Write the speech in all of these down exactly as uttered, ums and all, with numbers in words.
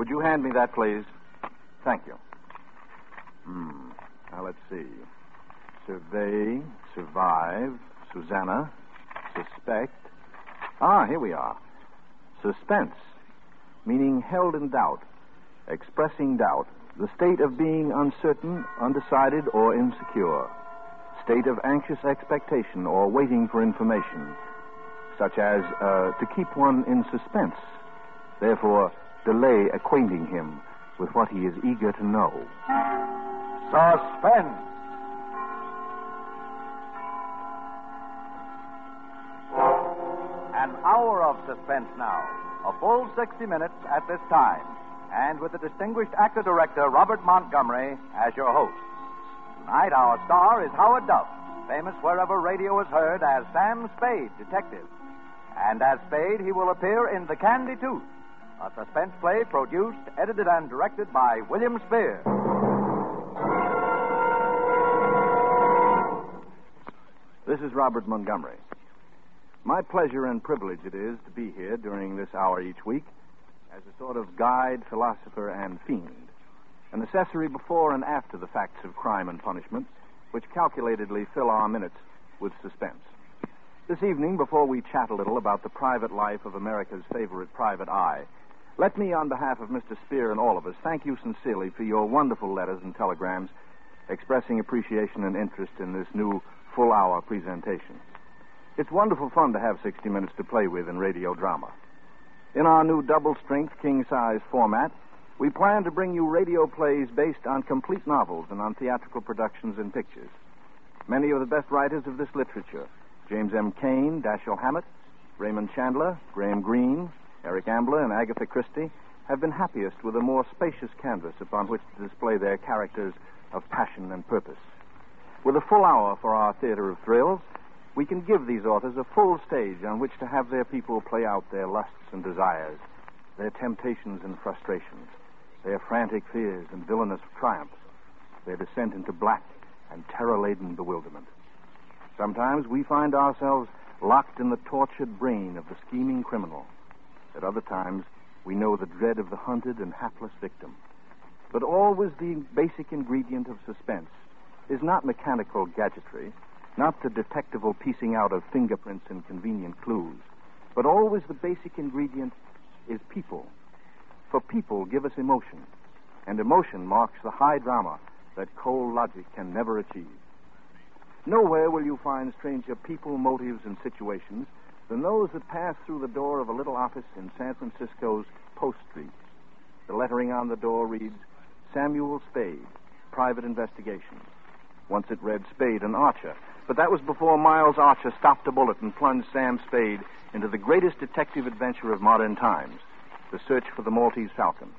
Would you hand me that, please? Thank you. Hmm. Now, let's see. Survey, survive, Susanna, suspect. Ah, here we are. Suspense, meaning held in doubt, expressing doubt, the state of being uncertain, undecided, or insecure, state of anxious expectation or waiting for information, such as uh, to keep one in suspense, therefore delay acquainting him with what he is eager to know. Suspense. An hour of suspense now. A full sixty minutes at this time. And with the distinguished actor-director Robert Montgomery as your host. Tonight, our star is Howard Duff, famous wherever radio is heard as Sam Spade, detective. And as Spade, he will appear in The Candy Tooth, a suspense play produced, edited, and directed by William Spear. This is Robert Montgomery. My pleasure and privilege it is to be here during this hour each week as a sort of guide, philosopher, and fiend, an accessory before and after the facts of crime and punishment, which calculatedly fill our minutes with suspense. This evening, before we chat a little about the private life of America's favorite private eye, let me, on behalf of Mister Spear and all of us, thank you sincerely for your wonderful letters and telegrams expressing appreciation and interest in this new full-hour presentation. It's wonderful fun to have sixty minutes to play with in radio drama. In our new double-strength, king-size format, we plan to bring you radio plays based on complete novels and on theatrical productions and pictures. Many of the best writers of this literature, James M. Cain, Dashiell Hammett, Raymond Chandler, Graham Greene, Eric Ambler, and Agatha Christie, have been happiest with a more spacious canvas upon which to display their characters of passion and purpose. With a full hour for our theater of thrills, we can give these authors a full stage on which to have their people play out their lusts and desires, their temptations and frustrations, their frantic fears and villainous triumphs, their descent into black and terror-laden bewilderment. Sometimes we find ourselves locked in the tortured brain of the scheming criminal. At other times, we know the dread of the hunted and hapless victim. But always the basic ingredient of suspense is not mechanical gadgetry, not the detectival piecing out of fingerprints and convenient clues, but always the basic ingredient is people. For people give us emotion, and emotion marks the high drama that cold logic can never achieve. Nowhere will you find stranger people, motives, and situations than those that pass through the door of a little office in San Francisco's Post Street. The lettering on the door reads, Samuel Spade, Private Investigation. Once it read Spade and Archer, but that was before Miles Archer stopped a bullet and plunged Sam Spade into the greatest detective adventure of modern times, the search for the Maltese Falcon.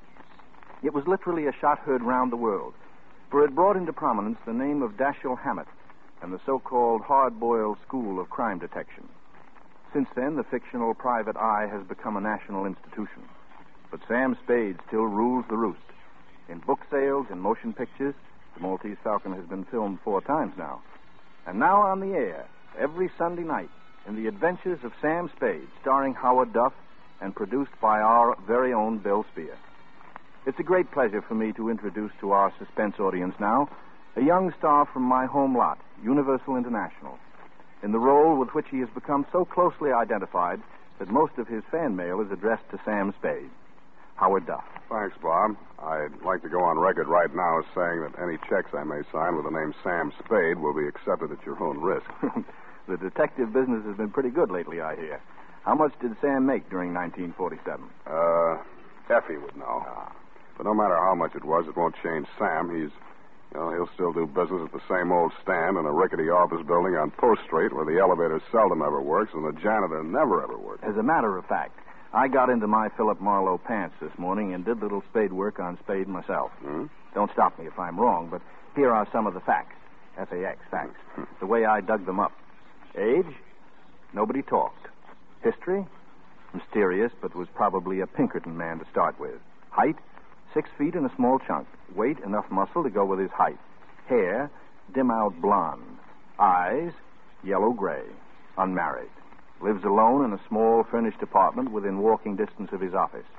It was literally a shot heard round the world, for it brought into prominence the name of Dashiell Hammett and the so-called hard-boiled school of crime detection. Since then, the fictional private eye has become a national institution. But Sam Spade still rules the roost. In book sales, in motion pictures, the Maltese Falcon has been filmed four times now. And now on the air, every Sunday night, in The Adventures of Sam Spade, starring Howard Duff and produced by our very own Bill Spear. It's a great pleasure for me to introduce to our suspense audience now a young star from my home lot, Universal International, in the role with which he has become so closely identified that most of his fan mail is addressed to Sam Spade. Howard Duff. Thanks, Bob. I'd like to go on record right now as saying that any checks I may sign with the name Sam Spade will be accepted at your own risk. The detective business has been pretty good lately, I hear. How much did Sam make during nineteen forty-seven? Uh, Effie would know. Ah. But no matter how much it was, it won't change Sam. He's, you know, he'll still do business at the same old stand in a rickety office building on Post Street where the elevator seldom ever works and the janitor never ever works. As a matter of fact, I got into my Philip Marlowe pants this morning and did little Spade work on Spade myself. Hmm? Don't stop me if I'm wrong, but here are some of the facts. F A X, facts. The way I dug them up. Age? Nobody talked. History? Mysterious, but was probably a Pinkerton man to start with. Height? Six feet and a small chunk. Weight? Enough muscle to go with his height. Hair? Dim-out blonde. Eyes? Yellow-gray. Unmarried. Lives alone in a small furnished apartment within walking distance of his office.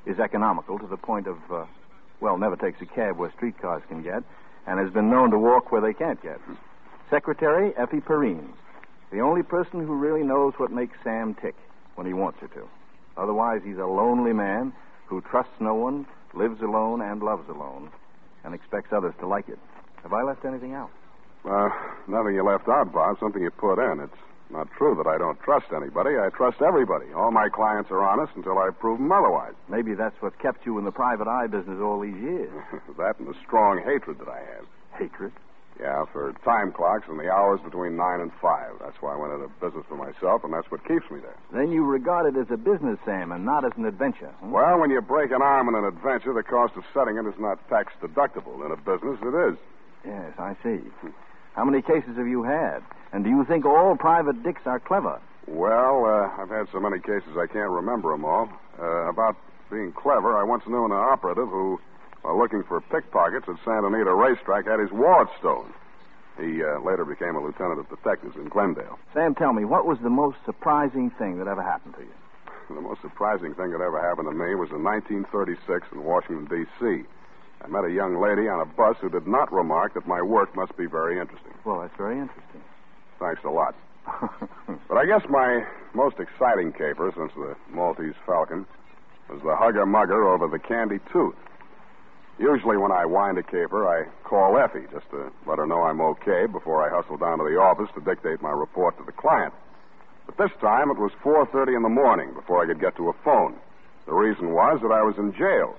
is economical to the point of, uh, well, never takes a cab where streetcars can get, and has been known to walk where they can't get. Secretary, Effie Perrine. The only person who really knows what makes Sam tick when he wants her to. Otherwise, he's a lonely man who trusts no one, lives alone and loves alone, and expects others to like it. Have I left anything out? Uh, nothing you left out, Bob. Something you put in. It's not true that I don't trust anybody. I trust everybody. All my clients are honest until I prove them otherwise. Maybe that's what kept you in the private eye business all these years. That and the strong hatred that I have. Hatred? Yeah, for time clocks and the hours between nine and five. That's why I went into business for myself, and that's what keeps me there. Then you regard it as a business, Sam, and not as an adventure. Hmm? Well, when you break an arm in an adventure, the cost of setting it is not tax deductible. In a business, it is. Yes, I see. How many cases have you had? And do you think all private dicks are clever? Well, uh, I've had so many cases I can't remember them all. Uh, about being clever, I once knew an operative who, while looking for pickpockets at Santa Anita Racetrack, had his wallet stolen. He uh, later became a lieutenant of detectives in Glendale. Sam, tell me, what was the most surprising thing that ever happened to you? The most surprising thing that ever happened to me was in nineteen thirty-six in Washington, D C I met a young lady on a bus who did not remark that my work must be very interesting. Well, that's very interesting. Thanks a lot. But I guess my most exciting caper since the Maltese Falcon was the hugger-mugger over the Candy Tooth. Usually when I wind a caper, I call Effie just to let her know I'm okay before I hustle down to the office to dictate my report to the client. But this time it was four thirty in the morning before I could get to a phone. The reason was that I was in jail.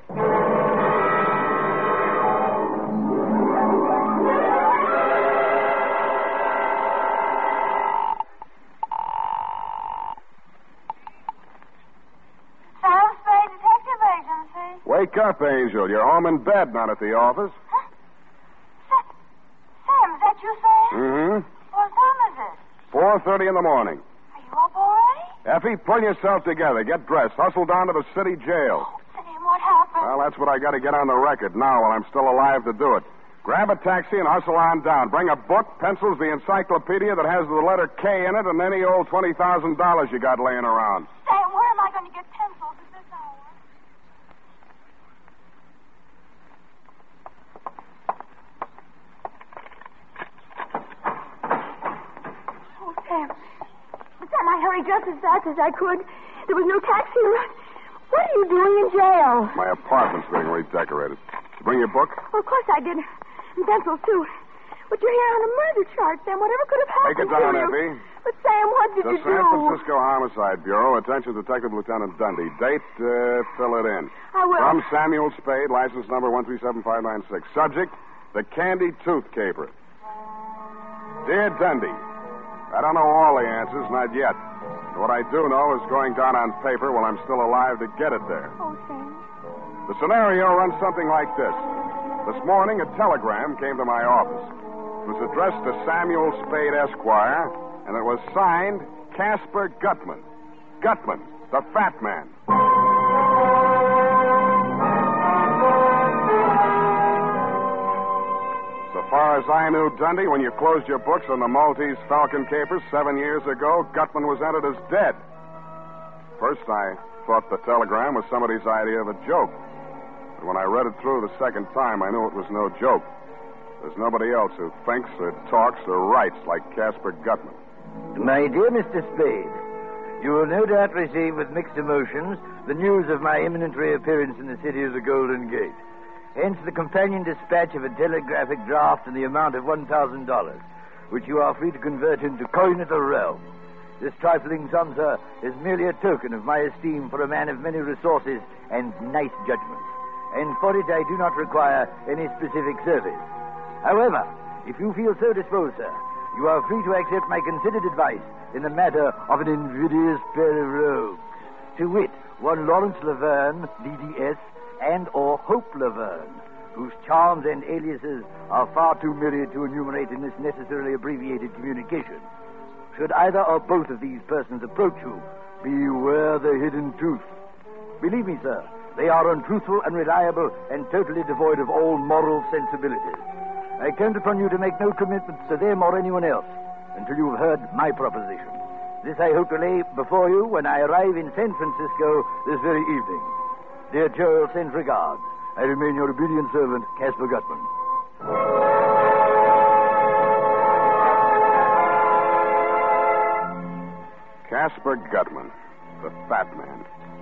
Wake up, Angel. You're home in bed, not at the office. Huh? Sa- Sam, is that you, Sam? Mm-hmm. What time is it? four thirty in the morning. Are you up already? Effie, pull yourself together. Get dressed. Hustle down to the city jail. Oh, Sam, what happened? Well, that's what I got to get on the record now while I'm still alive to do it. Grab a taxi and hustle on down. Bring a book, pencils, the encyclopedia that has the letter K in it, and any old twenty thousand dollars you got laying around. Sam, where am I going to get pencils at this hour? Sam. Sam, I hurried just as fast as I could. There was no taxi around. What are you doing in jail? My apartment's being redecorated. Did you bring your book? Well, of course I did. And pencils, too. But you're here on a murder charge, Sam. Whatever could have happened Take it down, to you? Effie. But, Sam, what did The you San do? Francisco Homicide Bureau. Attention, Detective Lieutenant Dundee. Date, uh, fill it in. I will. From Samuel Spade, license number one three seven five nine six. Subject, the Candy Tooth Caper. Dear Dundee, I don't know all the answers, not yet. But what I do know is going down on paper while I'm still alive to get it there. Oh, Sam. The scenario runs something like this. This morning, a telegram came to my office. It was addressed to Samuel Spade, Esquire, and it was signed Casper Gutman. Gutman, the fat man. So far as I knew, Dundee, when you closed your books on the Maltese Falcon capers seven years ago, Gutman was entered as dead. First, I thought the telegram was somebody's idea of a joke. But when I read it through the second time, I knew it was no joke. There's nobody else who thinks or talks or writes like Casper Gutman. My dear Mister Spade, you will no doubt receive with mixed emotions the news of my imminent reappearance in the city of the Golden Gate. Hence the companion dispatch of a telegraphic draft in the amount of one thousand dollars, which you are free to convert into coin of the realm. This trifling sum, sir, is merely a token of my esteem for a man of many resources and nice judgment. And for it I do not require any specific service. However, if you feel so disposed, sir, you are free to accept my considered advice in the matter of an invidious pair of rogues. To wit, one Lawrence Laverne, D D S, and or Hope Laverne, whose charms and aliases are far too myriad to enumerate in this necessarily abbreviated communication. Should either or both of these persons approach you, beware the hidden truth. Believe me, sir, they are untruthful, unreliable, and totally devoid of all moral sensibilities. I count upon you to make no commitments to them or anyone else until you have heard my proposition. This I hope to lay before you when I arrive in San Francisco this very evening. Dear Joel sends regards. I remain your obedient servant, Caspar Gutman. Caspar Gutman, the fat man.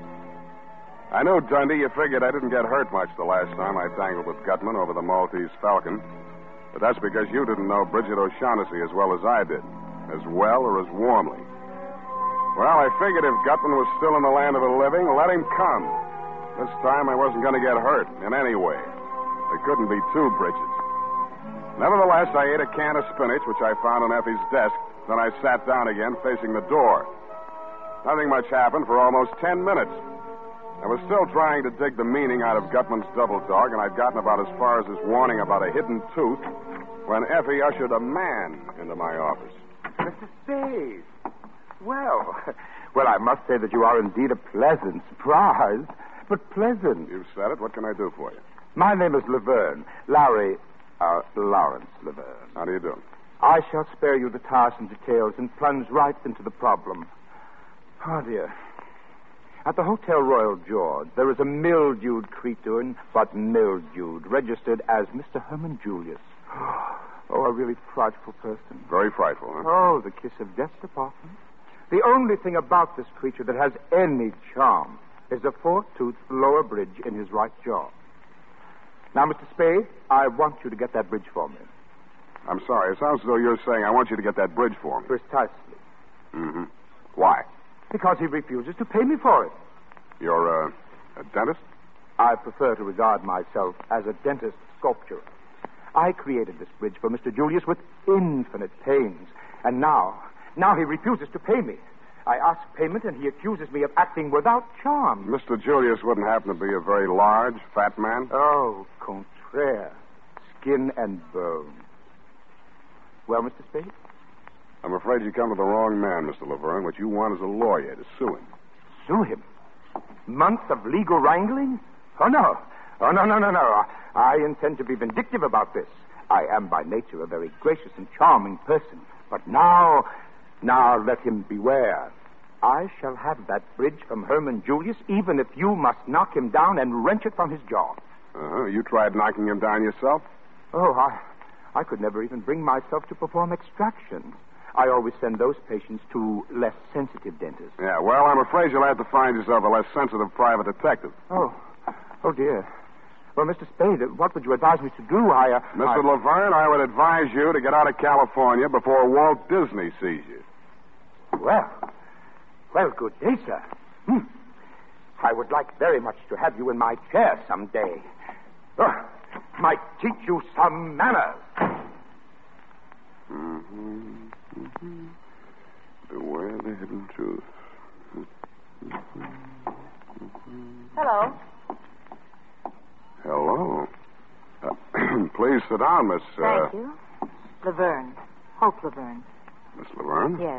I know, Dundee, you figured I didn't get hurt much the last time I tangled with Gutman over the Maltese Falcon. But that's because you didn't know Bridget O'Shaughnessy as well as I did. As well or as warmly. Well, I figured if Gutman was still in the land of the living, let him come. This time I wasn't going to get hurt in any way. There couldn't be two Bridgets. Nevertheless, I ate a can of spinach, which I found on Effie's desk. Then I sat down again, facing the door. Nothing much happened for almost ten minutes. I was still trying to dig the meaning out of Gutman's double talk, and I'd gotten about as far as his warning about a hidden tooth when Effie ushered a man into my office. Mister Spade. Well, well, I must say that you are indeed a pleasant surprise, but pleasant. You've said it. What can I do for you? My name is Laverne. Larry, uh, Lawrence Laverne. How do you do? I shall spare you the tiresome details and plunge right into the problem. Oh, dear. At the Hotel Royal George, there is a mildewed creature, but mildewed, registered as Mister Herman Julius. Oh, a really frightful person. Very frightful, huh? Oh, the kiss of death's department. The only thing about this creature that has any charm is a four-toothed lower bridge in his right jaw. Now, Mister Spade, I want you to get that bridge for me. I'm sorry. It sounds as though you're saying I want you to get that bridge for me. Precisely. Mm-hmm. Why? Because he refuses to pay me for it. You're uh, a dentist? I prefer to regard myself as a dentist sculptor. I created this bridge for Mister Julius with infinite pains. And now, now he refuses to pay me. I ask payment and he accuses me of acting without charm. Mister Julius wouldn't happen to be a very large, fat man? Oh, contraire. Skin and bone. Well, Mister Spade? I'm afraid you come to the wrong man, Mister Laverne. What you want is a lawyer to sue him. Sue him? Months of legal wrangling? Oh, no. Oh, no, no, no, no. I intend to be vindictive about this. I am by nature a very gracious and charming person. But now, now let him beware. I shall have that bridge from Herman Julius, even if you must knock him down and wrench it from his jaw. Uh-huh. You tried knocking him down yourself? Oh, I, I could never even bring myself to perform extractions. I always send those patients to less sensitive dentists. Yeah, well, I'm afraid you'll have to find yourself a less sensitive private detective. Oh, oh, dear. Well, Mister Spade, what would you advise me to do? I, uh, Mister I... Laverne, I would advise you to get out of California before Walt Disney sees you. Well, well, good day, sir. Hmm. I would like very much to have you in my chair someday. Oh, might teach you some manners. Mm-hmm. Mm-hmm. Beware the hidden truth. Mm-hmm. Mm-hmm. Hello. Hello. Uh, please sit down, Miss... Uh, Thank you. Laverne. Hope Laverne. Miss Laverne? Yes.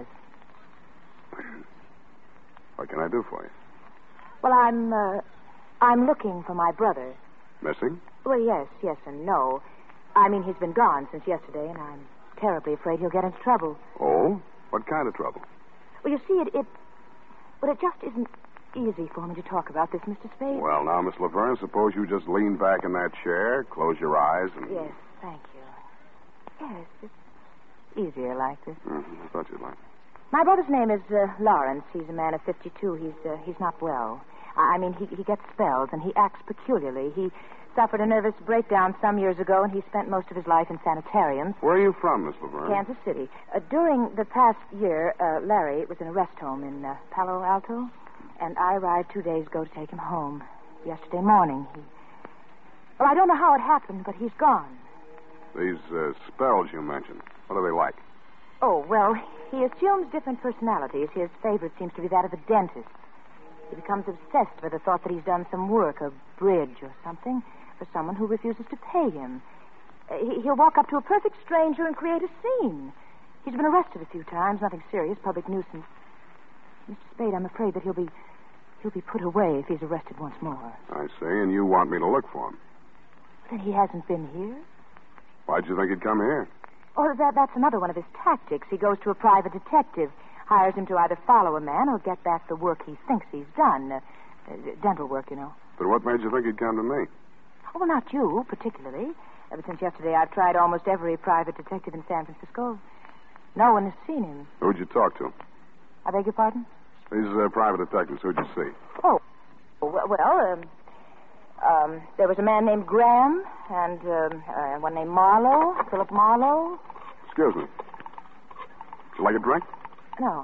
What can I do for you? Well, I'm, uh, I'm looking for my brother. Missing? Well, yes, yes and no. I mean, he's been gone since yesterday, and I'm terribly afraid he'll get into trouble. Oh? What kind of trouble? Well, you see, it, it, well, it just isn't easy for me to talk about this, Mister Spade. Well, now, Miss Laverne, suppose you just lean back in that chair, close your eyes, and... Yes, thank you. Yes, it's easier like this. Mm-hmm. I thought you'd like. My brother's name is uh, Lawrence. He's a man of fifty-two. He's uh, he's not well. I I mean, he he gets spells, and he acts peculiarly. He suffered a nervous breakdown some years ago, and he spent most of his life in sanitariums. Where are you from, Miss Laverne? Kansas City. Uh, during the past year, uh, Larry was in a rest home in uh, Palo Alto, and I arrived two days ago to take him home. Yesterday morning, he... Well, I don't know how it happened, but he's gone. These uh, spells you mentioned, what are they like? Oh, well, he assumes different personalities. His favorite seems to be that of a dentist. He becomes obsessed with the thought that he's done some work, a bridge or something, for someone who refuses to pay him. Uh, he, he'll walk up to a perfect stranger and create a scene. He's been arrested a few times, nothing serious, public nuisance. Mister Spade, I'm afraid that he'll be he'll be put away if he's arrested once more. I see, and you want me to look for him. Then he hasn't been here? Why'd you think he'd come here? Oh, that, that's another one of his tactics. He goes to a private detective, hires him to either follow a man or get back the work he thinks he's done. Uh, uh, dental work, you know. But what made you think he'd come to me? Oh, well, not you, particularly. Ever since yesterday, I've tried almost every private detective in San Francisco. No one has seen him. Who'd you talk to? I beg your pardon? These uh, private detectives, who'd you see? Oh, well, well um, um, there was a man named Graham and um, uh, one named Marlowe, Philip Marlowe. Excuse me. Would you like a drink? No.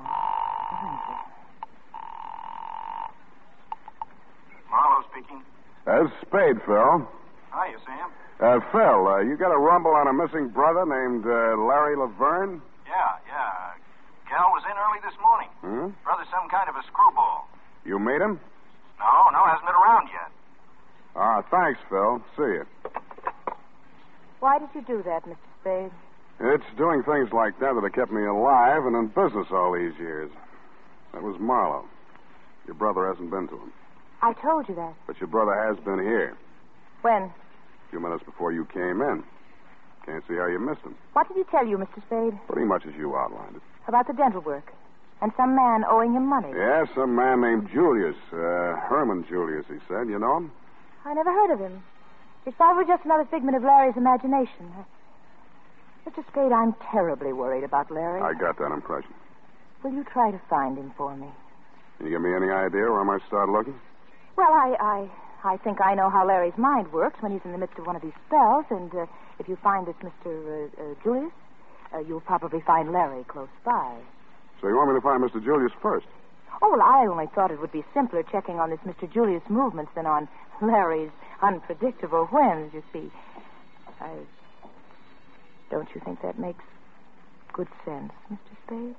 Marlowe speaking. Uh, Spade, Phil. Hiya, Sam. Uh, Phil, uh, you got a rumble on a missing brother named uh, Larry Laverne? Yeah, yeah. Gal was in early this morning. Hmm? Brother's some kind of a screwball. You meet him? No, no, hasn't been around yet. Ah, thanks, Phil. See you. Why did you do that, Mister Spade? It's doing things like that that have kept me alive and in business all these years. That was Marlowe. Your brother hasn't been to him. I told you that. But your brother has been here. When? A few minutes before you came in. Can't see how you missed him. What did he tell you, Mister Spade? Pretty much as you outlined it. About the dental work. And some man owing him money. Yeah, some man named Julius. Uh, Herman Julius, he said. You know him? I never heard of him. It's probably just another figment of Larry's imagination. Mister Spade, I'm terribly worried about Larry. I got that impression. Will you try to find him for me? Can you give me any idea where I might start looking? Well, I, I, I think I know how Larry's mind works when he's in the midst of one of these spells, and uh, if you find this Mister Uh, uh, Julius, uh, you'll probably find Larry close by. So you want me to find Mister Julius first? Oh, well, I only thought it would be simpler checking on this Mister Julius' movements than on Larry's unpredictable whims, you see. I... Don't you think that makes good sense, Mister Spade?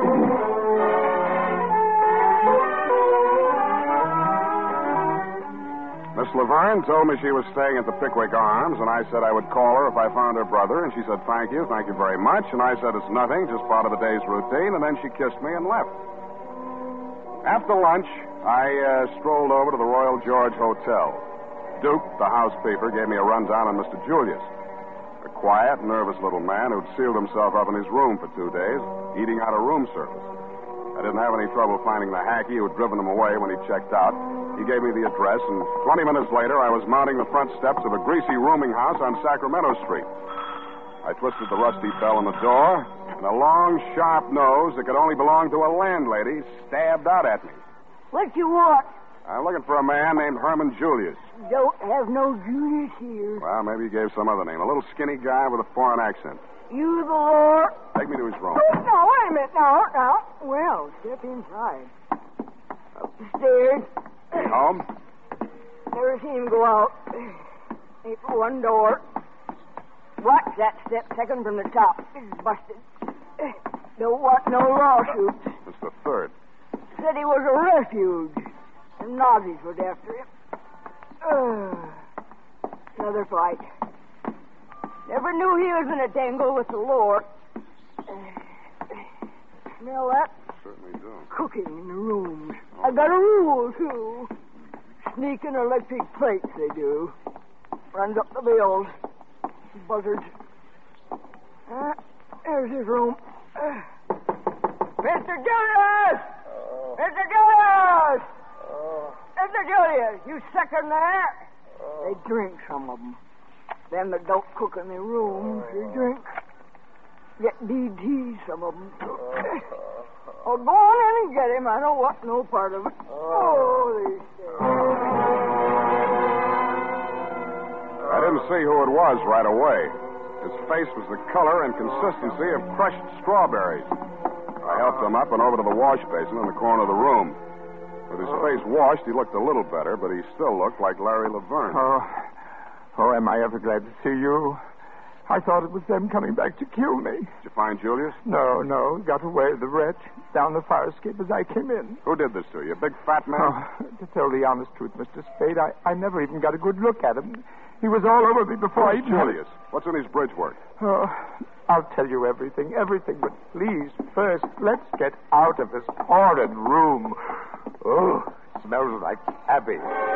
Miss Laverne told me she was staying at the Pickwick Arms, and I said I would call her if I found her brother, and she said, thank you, thank you very much, and I said, it's nothing, just part of the day's routine, and then she kissed me and left. After lunch, I uh, strolled over to the Royal George Hotel. Duke, the housekeeper, gave me a rundown on Mister Julius. A quiet, nervous little man who'd sealed himself up in his room for two days, eating out of room service. I didn't have any trouble finding the hacky who'd driven him away when he checked out. He gave me the address, and twenty minutes later, I was mounting the front steps of a greasy rooming house on Sacramento Street. I twisted the rusty bell on the door, and a long, sharp nose that could only belong to a landlady stabbed out at me. What you want? I'm looking for a man named Herman Julius. Don't have no Julius here. Well, maybe he gave some other name. A little skinny guy with a foreign accent. You the Lord. Take me to his room. Oh, now, wait a minute. Now, now. Well, step inside. Up the stairs. He home? Never seen him go out. Ain't but one door. Watch that step second from the top. It's busted. Don't want no lawsuits. It's the third. Said he was a refuge. The Nazis was after him. Uh, another fight. Never knew he was in a tangle with the Lord. Smell that? Certainly do. Cooking in the rooms. I got a rule, too. Sneaking electric plates, they do. Runs up the bills. Buzzards. Uh, there's his room. Uh, Mister Julius! Oh. Mister Julius! Oh. Mister Julius, you second there? Oh. They drink, some of them. Them that don't cook in their rooms, they drink. Get D T, some of them. Oh, go on in and get him. I don't want no part of it. Oh, they say. I didn't see who it was right away. His face was the color and consistency of crushed strawberries. I helped him up and over to the wash basin in the corner of the room. With his face washed, he looked a little better, but he still looked like Larry Laverne. Oh, oh, am I ever glad to see you? I thought it was them coming back to kill me. Did you find Julius? No, no. Got away, the wretch, down the fire escape as I came in. Who did this to you? A big fat man? Oh, to tell the honest truth, Mister Spade, I, I never even got a good look at him. He was all over me before I even... Julius. What's in his bridge work? Oh, I'll tell you everything, everything, but please, first, let's get out of this horrid room. Oh, it smells like cabbage.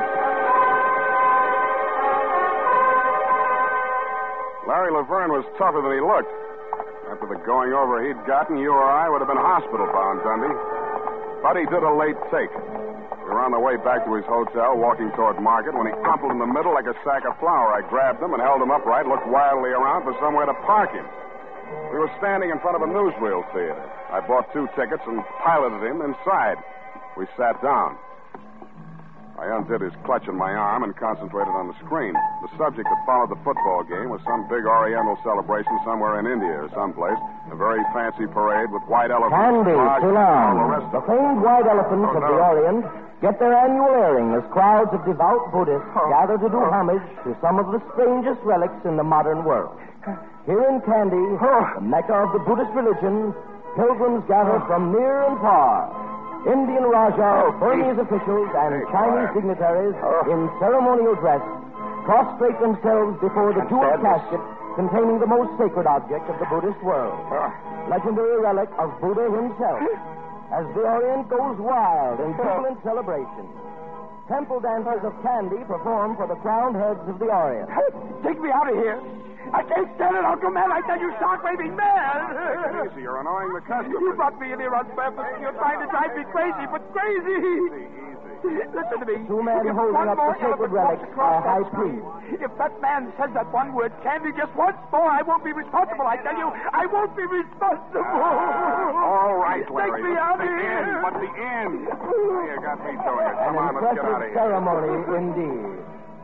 Larry Laverne was tougher than he looked. After the going over he'd gotten, you or I would have been hospital bound, Dundee. Buddy did a late take. We were on the way back to his hotel, walking toward Market, when he crumpled in the middle like a sack of flour. I grabbed him and held him upright, looked wildly around for somewhere to park him. We were standing in front of a newsreel theater. I bought two tickets and piloted him inside. We sat down. I undid his clutch on my arm and concentrated on the screen. The subject that followed the football game was some big Oriental celebration somewhere in India or someplace. A very fancy parade with white elephants. Candy, frogs, and all the rest The of it. famed white elephants Oh, of no. the Orient get their annual airing as crowds of devout Buddhists gather to do homage to some of the strangest relics in the modern world. Here in Kandy, the Mecca of the Buddhist religion, pilgrims gather from near and far. Indian Rajas, Burmese officials, and Chinese dignitaries in ceremonial dress prostrate themselves before the jeweled casket containing the most sacred object of the Buddhist world, legendary relic of Buddha himself, as the Orient goes wild in jubilant celebration. Temple dancers of Kandy perform for the crowned heads of the Orient. Take me out of here. I can't stand it, Uncle Man. I tell you, shark-waving man. Easy, you're annoying the customers. You brought me in here on purpose. You're trying to drive me crazy, but crazy. Easy, easy. Listen to me. Two men If holding one up the more sacred elephant relic walks across are high that street, priest. If that man says that one word, Candy, just once more, I won't be responsible. I tell you, I won't be responsible. All right, Larry. Take me out the of here. end, but the end. Oh, you got me doing it. An Come on, let's get out of impressive here. ceremony indeed.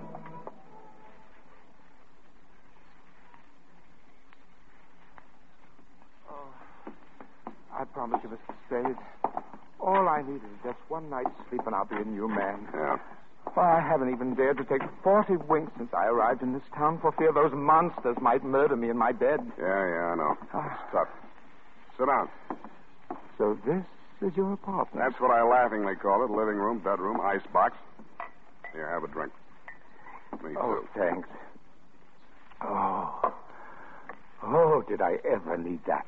I promise you, Mister Spade, all I need is just one night's sleep and I'll be a new man. Yeah. Why, I haven't even dared to take forty winks since I arrived in this town for fear those monsters might murder me in my bed. Yeah, yeah, I know. It's tough. Sit down. So this is your apartment? That's what I laughingly call it. Living room, bedroom, icebox. Here, have a drink. Me Oh, too. thanks. Oh. Oh, did I ever need that?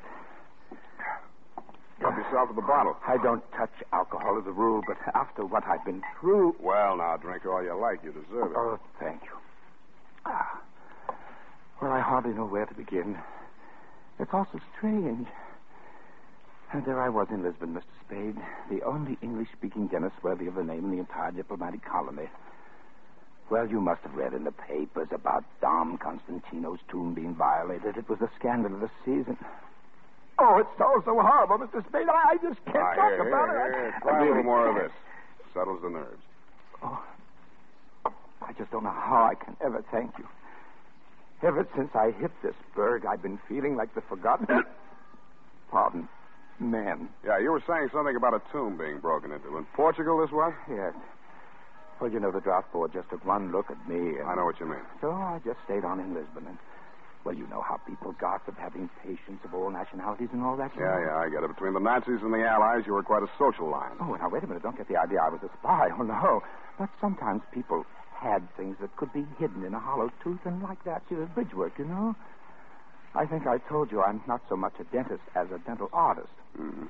Help yourself to the bottle. I don't touch alcohol as a rule, but after what I've been through... Well, now, drink all you like. You deserve it. Oh, thank you. Ah. Well, I hardly know where to begin. It's all so strange. And there I was in Lisbon, Mister Spade, the only English-speaking dentist worthy of the name in the entire diplomatic colony. Well, you must have read in the papers about Dom Constantino's tomb being violated. It was the scandal of the season. Oh, it's so, so horrible, Mister Spade. I, I just can't Ah, talk here, about here, it. here. I, Try I a little really more of can't. this. Settles the nerves. Oh, I just don't know how I can ever thank you. Ever since I hit this berg, I've been feeling like the forgotten... Pardon, man. Yeah, you were saying something about a tomb being broken into. In Portugal, this was? Yes. Well, you know, the draft board just took one look at me and... I know what you mean. So I just stayed on in Lisbon and... Well, you know how people gossip, having patients of all nationalities and all that. you Yeah, know? yeah, I get it. Between the Nazis and the Allies, you were quite a social line. Oh, now, wait a minute. Don't get the idea I was a spy. Oh, no. But sometimes people had things that could be hidden in a hollow tooth, and like that, you know, bridge work, you know? I think I told you I'm not so much a dentist as a dental artist. Mm-hmm.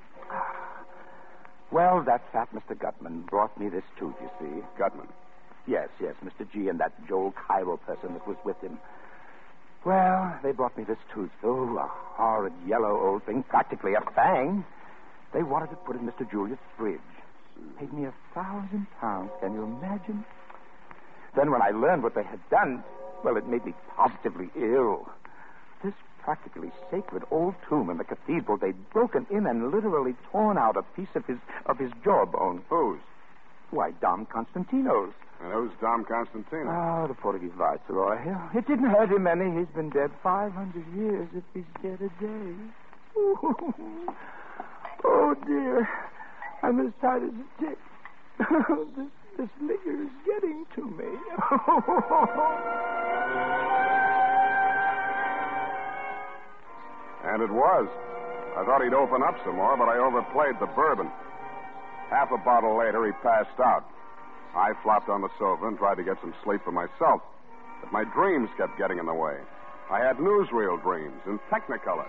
Well, that fat Mister Gutman brought me this tooth, you see. Gutman. Yes, yes, Mister G and that Joel Cairo person that was with him. Well, they brought me this tooth. Oh, a horrid yellow old thing, practically a fang. They wanted to put in Mister Julius' fridge. Paid me a thousand pounds. Can you imagine? Then when I learned what they had done, well, it made me positively ill. This practically sacred old tomb in the cathedral, they'd broken in and literally torn out a piece of his of his jawbone. Whose? Why, Dom Constantino's. And who's Dom Constantino? Oh, the Portuguese viceroy. It didn't hurt him any. He's been dead five hundred years if he's dead a day. Oh, dear. I'm as tired as a tick. this, this nigger is getting to me. And it was. I thought he'd open up some more, but I overplayed the bourbon. Half a bottle later, he passed out. I flopped on the sofa and tried to get some sleep for myself. But my dreams kept getting in the way. I had newsreel dreams in Technicolor.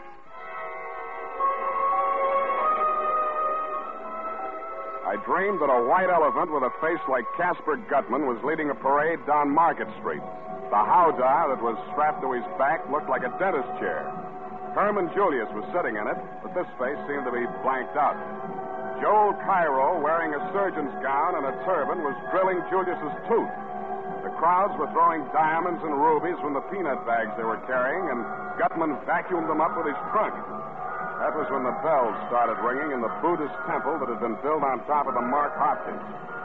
I dreamed that a white elephant with a face like Casper Gutman was leading a parade down Market Street. The howdah that was strapped to his back looked like a dentist chair. Herman Julius was sitting in it, but this face seemed to be blanked out. Joel Cairo, wearing a surgeon's gown and a turban, was drilling Julius's tooth. The crowds were throwing diamonds and rubies from the peanut bags they were carrying, and Gutman vacuumed them up with his trunk. That was when the bells started ringing in the Buddhist temple that had been built on top of the Mark Hopkins.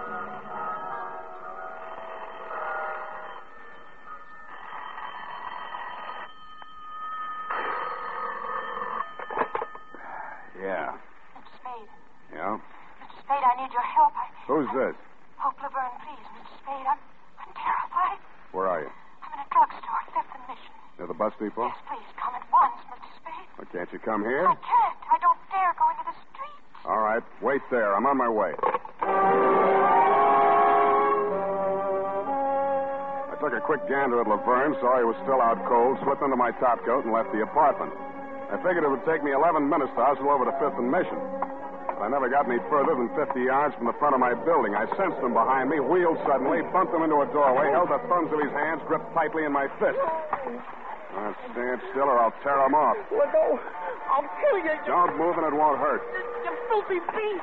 Yeah. Mister Spade. Yeah? Mister Spade, I need your help. I... Who's this? Hope Laverne, please, Mister Spade. I'm, I'm terrified. Where are you? I'm in a drugstore, Fifth and Mission. Near the bus depot? Yes, please, come at once, Mister Spade. Well, can't you come here? I can't. I don't dare go into the street. All right. Wait there. I'm on my way. I took a quick gander at Laverne, saw he was still out cold, slipped into my topcoat, and left the apartment. I figured it would take me eleven minutes to hustle over to Fifth and Mission. But I never got any further than fifty yards from the front of my building. I sensed him behind me, wheeled suddenly, bumped him into a doorway, held the thumbs of his hands gripped tightly in my fist. Now, stand still or I'll tear him off. Let go. I'll kill you. You, Don't move and it won't hurt. you filthy beast.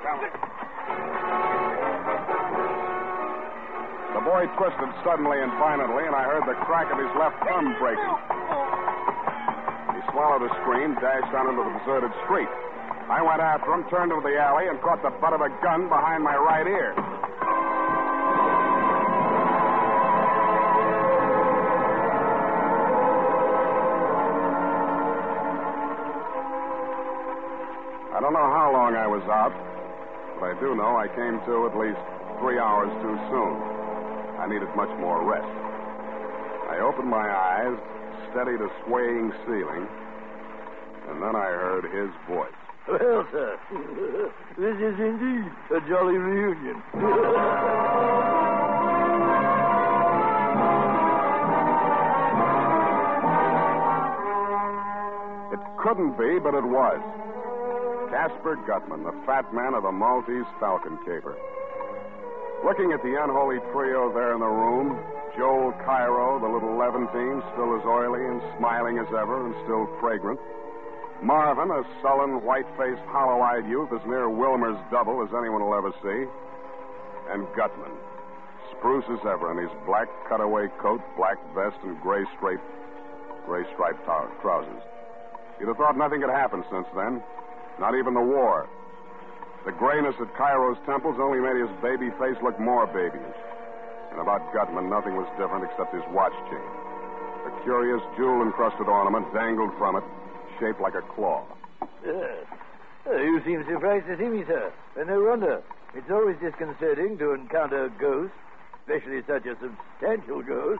The boy twisted suddenly and violently, and I heard the crack of his left thumb breaking. He swallowed a scream, dashed out into the deserted street. I went after him, turned into the alley, and caught the butt of a gun behind my right ear. I don't know how long I was out, but I do know I came to at least three hours too soon. I needed much more rest. I opened my eyes, steadied a swaying ceiling, and then I heard his voice. Well, sir, this is indeed a jolly reunion. It couldn't be, but it was. Casper Gutman, the fat man of the Maltese Falcon caper. Looking at the unholy trio there in the room, Joel Cairo, the little Levantine, still as oily and smiling as ever and still fragrant. Marvin, a sullen, white-faced, hollow-eyed youth as near Wilmer's double as anyone will ever see. And Gutman, spruce as ever in his black cutaway coat, black vest, and gray striped, gray striped trousers. You'd have thought nothing had happened since then, not even the war. The grayness at Cairo's temples only made his baby face look more babyish. And about Gutman, nothing was different except his watch chain. A curious jewel-encrusted ornament dangled from it, shaped like a claw. Uh, you seem surprised to see me, sir. And no wonder. It's always disconcerting to encounter ghosts, especially such a substantial ghost.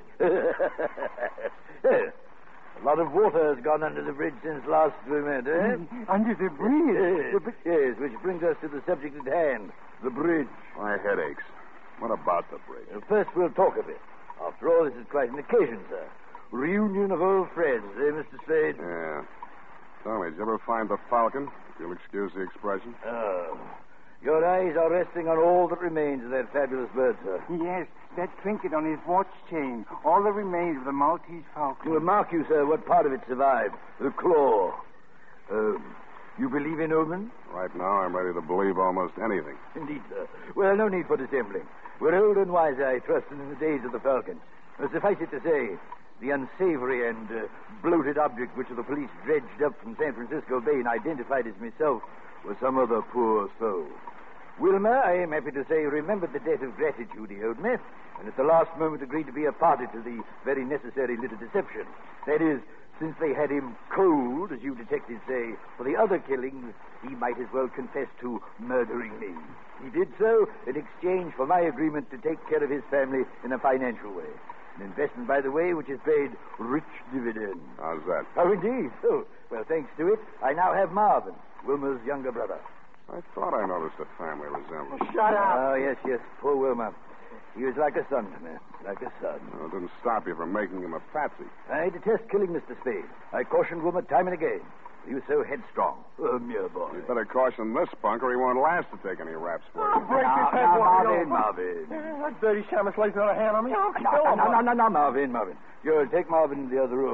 A lot of water has gone under the bridge since last we met, eh? Under the bridge? Yes, yes, which brings us to the subject at hand, the bridge. My head aches. What about the bridge? Well, first, we'll talk of it. After all, this is quite an occasion, sir. Reunion of old friends, eh, Mister Spade? Yeah. Tell me, did you ever find the Falcon? If you'll excuse the expression. Oh. Your eyes are resting on all that remains of that fabulous bird, sir. Yes, that trinket on his watch chain. All that remains of the Maltese Falcon. Well, mark you, sir, what part of it survived. The claw. Um, you believe in omens? Right now, I'm ready to believe almost anything. Indeed, sir. Well, no need for dissembling. We're old and wise, I trust, in the days of the Falcon. Well, suffice it to say, the unsavory and uh, bloated object which the police dredged up from San Francisco Bay and identified as myself was some other poor soul. Wilmer, I am happy to say, remembered the debt of gratitude he owed me, and at the last moment agreed to be a party to the very necessary little deception. That is, since they had him cold, as you detectives say, for the other killings, he might as well confess to murdering me. He did so in exchange for my agreement to take care of his family in a financial way. An investment, by the way, which has paid rich dividends. How's that? Oh, indeed. Oh, well, thanks to it, I now have Marvin, Wilmer's younger brother. I thought I noticed a family resemblance. Shut up. Oh, yes, yes, poor Wilmer. He was like a son to me, like a son. No, it didn't stop you from making him a patsy. I detest killing Mister Spade. I cautioned Wilmer time and again. He was so headstrong. A mere boy. You better caution this spunk or he won't last to take any raps for I'll you. break Now, his head. now, while Marvin, you're- Marvin. Uh, That dirty shamus lays another hand on me. I'll kill No, him. no, no, no, no, Marvin, Marvin. You take Marvin in the other room.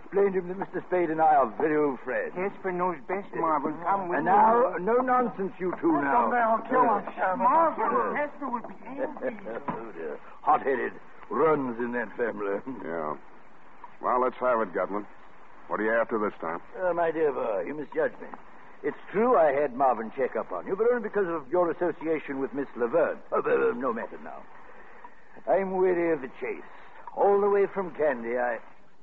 explain to him that Mister Spade and I are very old friends. Hesper knows best, Marvin. Come with And me. now, no nonsense, you two now. Someday I'll kill him. Marvin, Uh, Hesper will be angry. oh, dear. Hot-headed. Runs in that family. Yeah. Well, let's have it, Gutman. What are you after this time? Uh, my dear boy, you misjudge me. It's true I had Marvin check up on you, but only because of your association with Miss Laverne. Oh, but, uh, no matter now. I'm weary of the chase. All the way from Candy, I...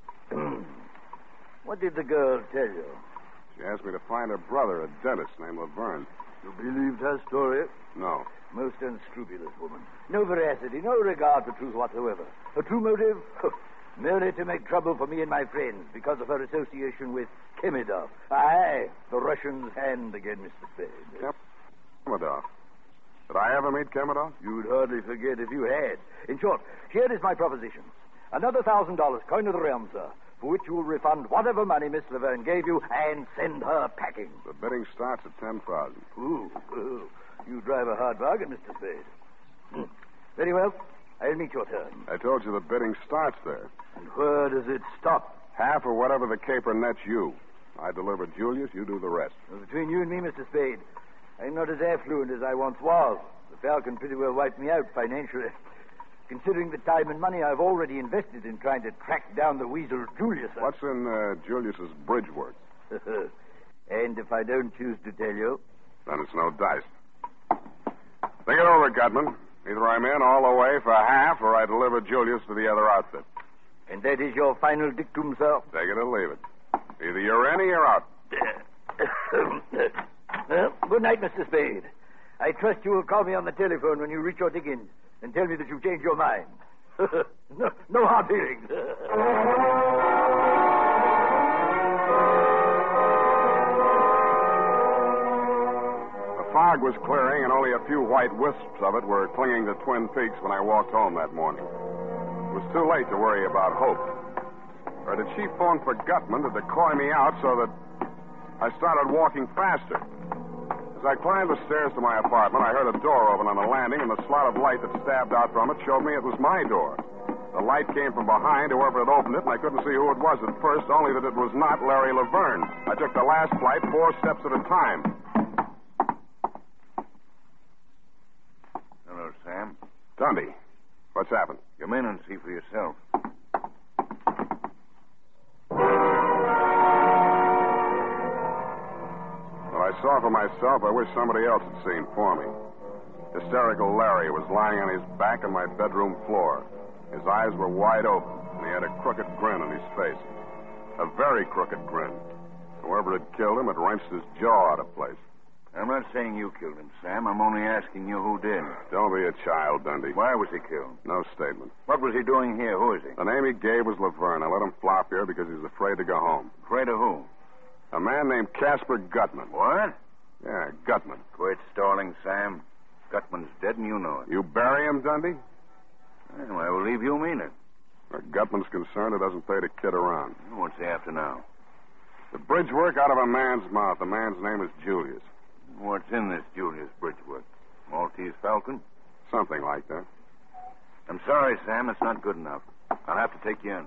What did the girl tell you? She asked me to find her brother, a dentist named Laverne. You believed her story? No. Most unscrupulous woman. No veracity, no regard for truth whatsoever. Her true motive? Merely to make trouble for me and my friends because of her association with Kemidov. Aye, the Russian's hand again, Mister Spade. Kemidov. Did I ever meet Kemidov? You'd hardly forget if you had. In short, here is my proposition. Another thousand dollars, coin of the realm, sir, for which you will refund whatever money Miss Laverne gave you and send her packing. The bidding starts at ten thousand. Ooh, ooh. You drive a hard bargain, Mister Spade. Hmm. Very well. I'll meet your turn. I told you the bidding starts there. And where does it stop? Half or whatever the caper nets you. I deliver Julius, you do the rest. Well, between you and me, Mister Spade, I'm not as affluent as I once was. The Falcon pretty well wiped me out financially. Considering the time and money I've already invested in trying to track down the weasel Julius. I... What's in uh, Julius's bridge work? And if I don't choose to tell you? Then it's no dice. Think it over, Gutman. Either I'm in all the way for half, or I deliver Julius to the other outfit. And that is your final dictum, sir? Take it or leave it. Either you're in or you're out. Well, good night, Mister Spade. I trust you will call me on the telephone when you reach your diggings and tell me that you've changed your mind. no, no hard feelings. The fog was clearing, and only a few white wisps of it were clinging to Twin Peaks when I walked home that morning. It was too late to worry about Hope. Or did she phone for Gutman to decoy me out so that I started walking faster? As I climbed the stairs to my apartment, I heard a door open on the landing, and the slot of light that stabbed out from it showed me it was my door. The light came from behind, whoever had opened it, and I couldn't see who it was at first, only that it was not Larry Laverne. I took the last flight four steps at a time. Hello, Sam. Dundee, what's happened? Come in and see for yourself. What I saw for myself, I wish somebody else had seen for me. Hysterical Larry was lying on his back on my bedroom floor. His eyes were wide open, and he had a crooked grin on his face. A very crooked grin. Whoever had killed him had wrenched his jaw out of place. I'm not saying you killed him, Sam. I'm only asking you who did. Don't be a child, Dundee. Why was he killed? No statement. What was he doing here? Who is he? The name he gave was Laverne. I let him flop here because he was afraid to go home. Afraid of who? A man named Casper Gutman. What? Yeah, Gutman. Quit stalling, Sam. Gutman's dead and you know it. You bury him, Dundee? Well, I will leave you mean it. Where Gutman's concerned, it doesn't pay to kid around. What's he after now? The bridge work out of a man's mouth. The man's name is Julius. What's in this Julius bridge work? Maltese Falcon? Something like that. I'm sorry, Sam. It's not good enough. I'll have to take you in.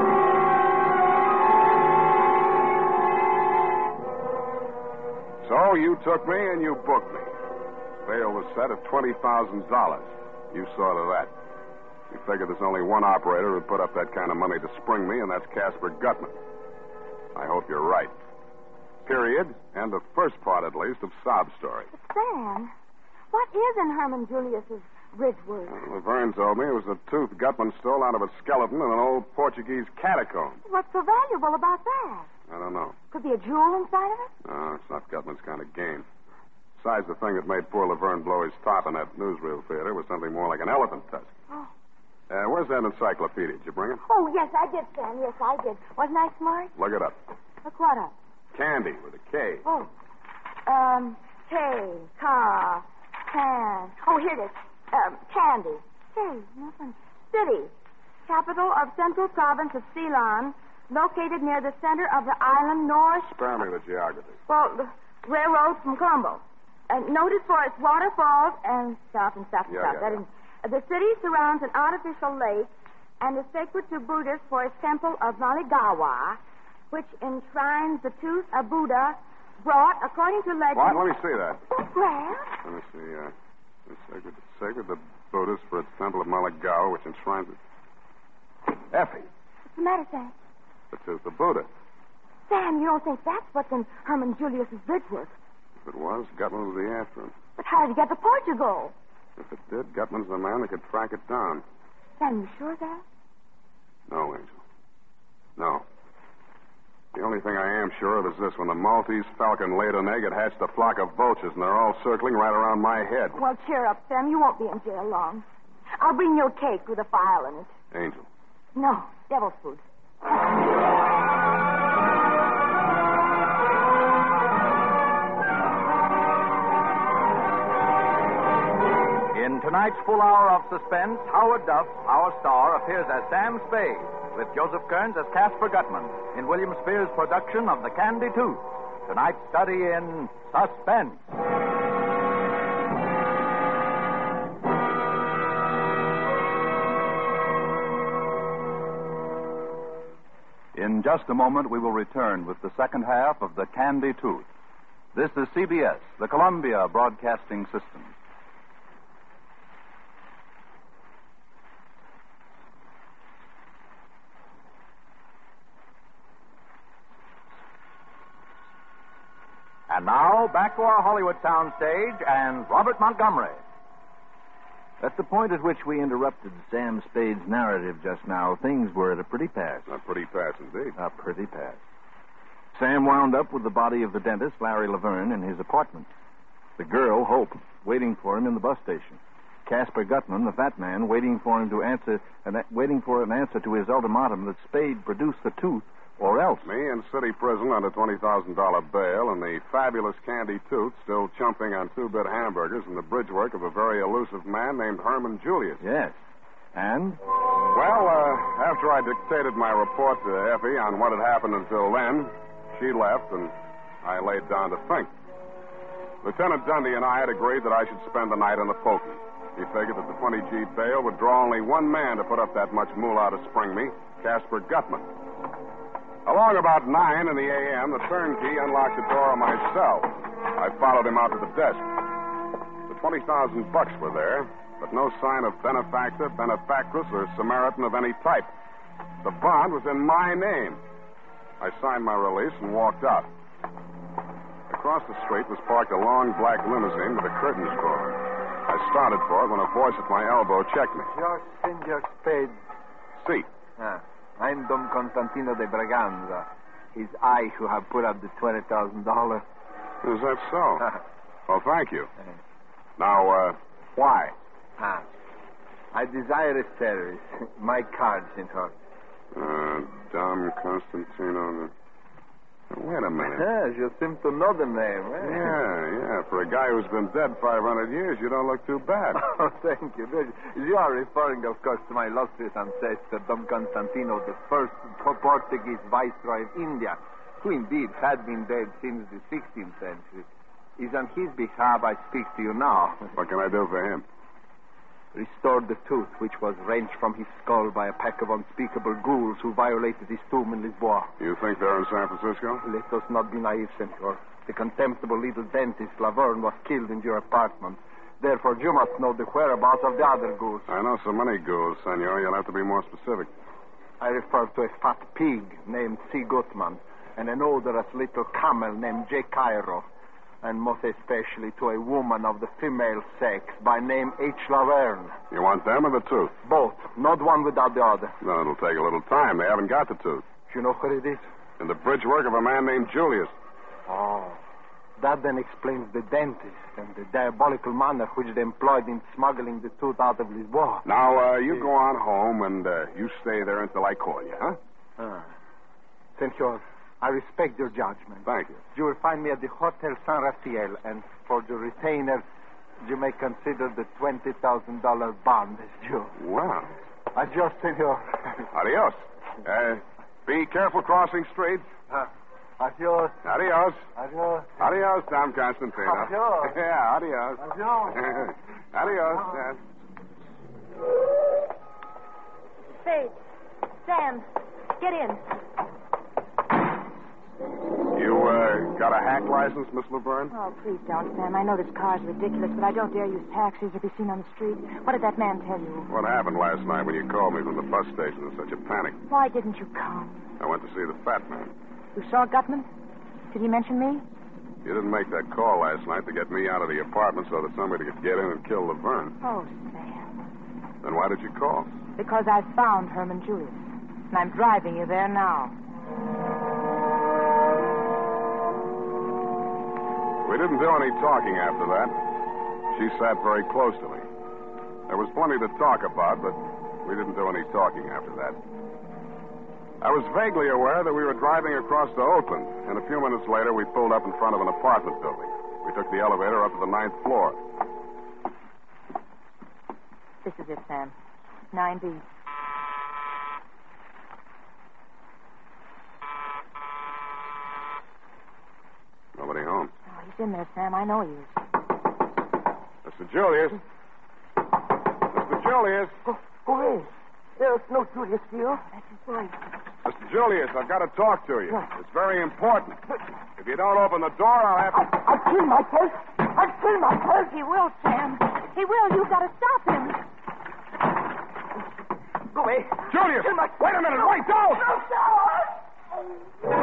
So you took me and you booked me. Bail was set at twenty thousand dollars. You saw to that. You figured there's only one operator who'd put up that kind of money to spring me, and that's Casper Gutman. I hope you're right. Period. And the first part, at least, of Sob Story. Sam, what is in Herman Julius's bridge work? Uh, Laverne told me it was a tooth Gutman stole out of a skeleton in an old Portuguese catacomb. What's so valuable about that? I don't know. Could be a jewel inside of it? No, it's not Gutman's kind of game. Besides, the thing that made poor Laverne blow his top in that newsreel theater was something more like an elephant tusk. Oh. Uh, where's that encyclopedia? Did you bring it? Oh, yes, I did, Sam. Yes, I did. Wasn't I smart? Look it up. Look what up? Candy with a K. Oh. Um, K, car, can. Oh, here it is. Um, Candy. Hey, nothing. City. Capital of Central Province of Ceylon, located near the center of the island north. Spare me the geography. Well, the railroad from Colombo. Uh, noted for its waterfalls and stuff and stuff and Yeah, stuff. yeah, That yeah. is- uh, the city surrounds an artificial lake and is sacred to Buddhists for its temple of Maligawa which enshrines the tooth of Buddha, brought, according to legend... What? Let me see that. Well? Let me see. Uh, the sacred, sacred the Buddhist for its temple of Malagawa, which enshrines it. Effie. What's the matter, Sam? The tooth of Buddha. Sam, you don't think that's what's in Herman Julius's bridge work? If it was, Gutman would be after him. But how did he get to Portugal? If it did, Gutman's the man that could track it down. Sam, you sure of that? No, Angel. No. The only thing I am sure of is this. When the Maltese Falcon laid an egg, it hatched a flock of vultures, and they're all circling right around my head. Well, cheer up, Sam. You won't be in jail long. I'll bring you a cake with a file in it. Angel. No, devil's food. In tonight's full hour of suspense, Howard Duff, our star, appears as Sam Spade, with Joseph Kearns as Casper Gutman, in William Spears' production of The Candy Tooth. Tonight's study in suspense. In just a moment, we will return with the second half of The Candy Tooth. This is C B S, the Columbia Broadcasting System. And now, back to our Hollywood soundstage and Robert Montgomery. At the point at which we interrupted Sam Spade's narrative just now, things were at a pretty pass. A pretty pass, indeed. A pretty pass. Sam wound up with the body of the dentist, Larry Laverne, in his apartment. The girl, Hope, waiting for him in the bus station. Casper Gutman, the fat man, waiting for him to answer, an, waiting for an answer to his ultimatum that Spade produce the tooth or else. Me in city prison under twenty thousand dollars bail, and the fabulous Candy Tooth still chumping on two-bit hamburgers and the bridge work of a very elusive man named Herman Julius. Yes. And? Well, uh, after I dictated my report to Effie on what had happened until then, she left, and I laid down to think. Lieutenant Dundee and I had agreed that I should spend the night in the pokey. He figured that the twenty G bail would draw only one man to put up that much moolah to spring me, Casper Gutman. Along about nine in the A M, the turnkey unlocked the door of my cell. I followed him out to the desk. The twenty thousand bucks were there, but no sign of benefactor, benefactress, or Samaritan of any type. The bond was in my name. I signed my release and walked out. Across the street was parked a long black limousine with the curtains drawn. I started for it when a voice at my elbow checked me. Your Senor Spade. See. Ah. I'm Don Constantino de Braganza. It's I who have put up the twenty thousand dollars. Is that so? Well, thank you. Now, uh, why? Ah, I desire a service. My card, Senor. Uh, Don Constantino. Wait a minute. Yes, you seem to know the name, eh? Yeah, yeah. For a guy who's been dead five hundred years, you don't look too bad. Oh, thank you. You are referring, of course, to my illustrious ancestor, Don Constantino, the first Portuguese viceroy of India, who indeed had been dead since the sixteenth century. It's on his behalf I speak to you now. What can I do for him? Restored the tooth which was wrenched from his skull by a pack of unspeakable ghouls who violated his tomb in Lisboa. You think they're in San Francisco? Let us not be naive, Senor. The contemptible little dentist, Laverne, was killed in your apartment. Therefore, you must know the whereabouts of the other ghouls. I know so many ghouls, Senor. You'll have to be more specific. I refer to a fat pig named C. Gutman and an odorous little camel named J. Cairo, and most especially to a woman of the female sex by name H. Laverne. You want them or the tooth? Both. Not one without the other. No, it'll take a little time. They haven't got the tooth. You know where it is? In the bridge work of a man named Julius. Oh. That then explains the dentist and the diabolical manner which they employed in smuggling the tooth out of Lisboa. Now, uh, you go on home and uh, you stay there until I call you, huh? Ah. Senor, I respect your judgment. Thank you. You will find me at the Hotel San Rafael, and for the retainer, you may consider the twenty thousand dollars bond as due. Wow. Adios, senor. Adios. Uh, be careful crossing streets. Uh, adios. Adios. Adios. Adios, Tom Constantino. Adios. Yeah, adios. Adios. Adios. Yes. Spade. Sam, get in. got a hack license, Miss Laverne? Oh, please don't, Sam. I know this car's ridiculous, but I don't dare use taxis or be seen on the street. What did that man tell you? What happened last night when you called me from the bus station in such a panic? Why didn't you come? I went to see the fat man. You saw Gutman? Did he mention me? You didn't make that call last night to get me out of the apartment so that somebody could get in and kill Laverne. Oh, Sam. Then why did you call? Because I found Herman Julius. And I'm driving you there now. We didn't do any talking after that. She sat very close to me. There was plenty to talk about, but we didn't do any talking after that. I was vaguely aware that we were driving across to Oakland, and a few minutes later we pulled up in front of an apartment building. We took the elevator up to the ninth floor. This is it, Sam. nine B. Nobody home. Oh, he's in there, Sam. I know he is. Mister Julius. Mister Julius. Go, go in. There's no Julius here. That's his voice. Mister Julius, I've got to talk to you. It's very important. If you don't open the door, I'll have to... I'll kill myself. I'll kill myself. He will, Sam. He will. You've got to stop him. Go away. Julius! My... Wait a minute. Wait, don't! No, no.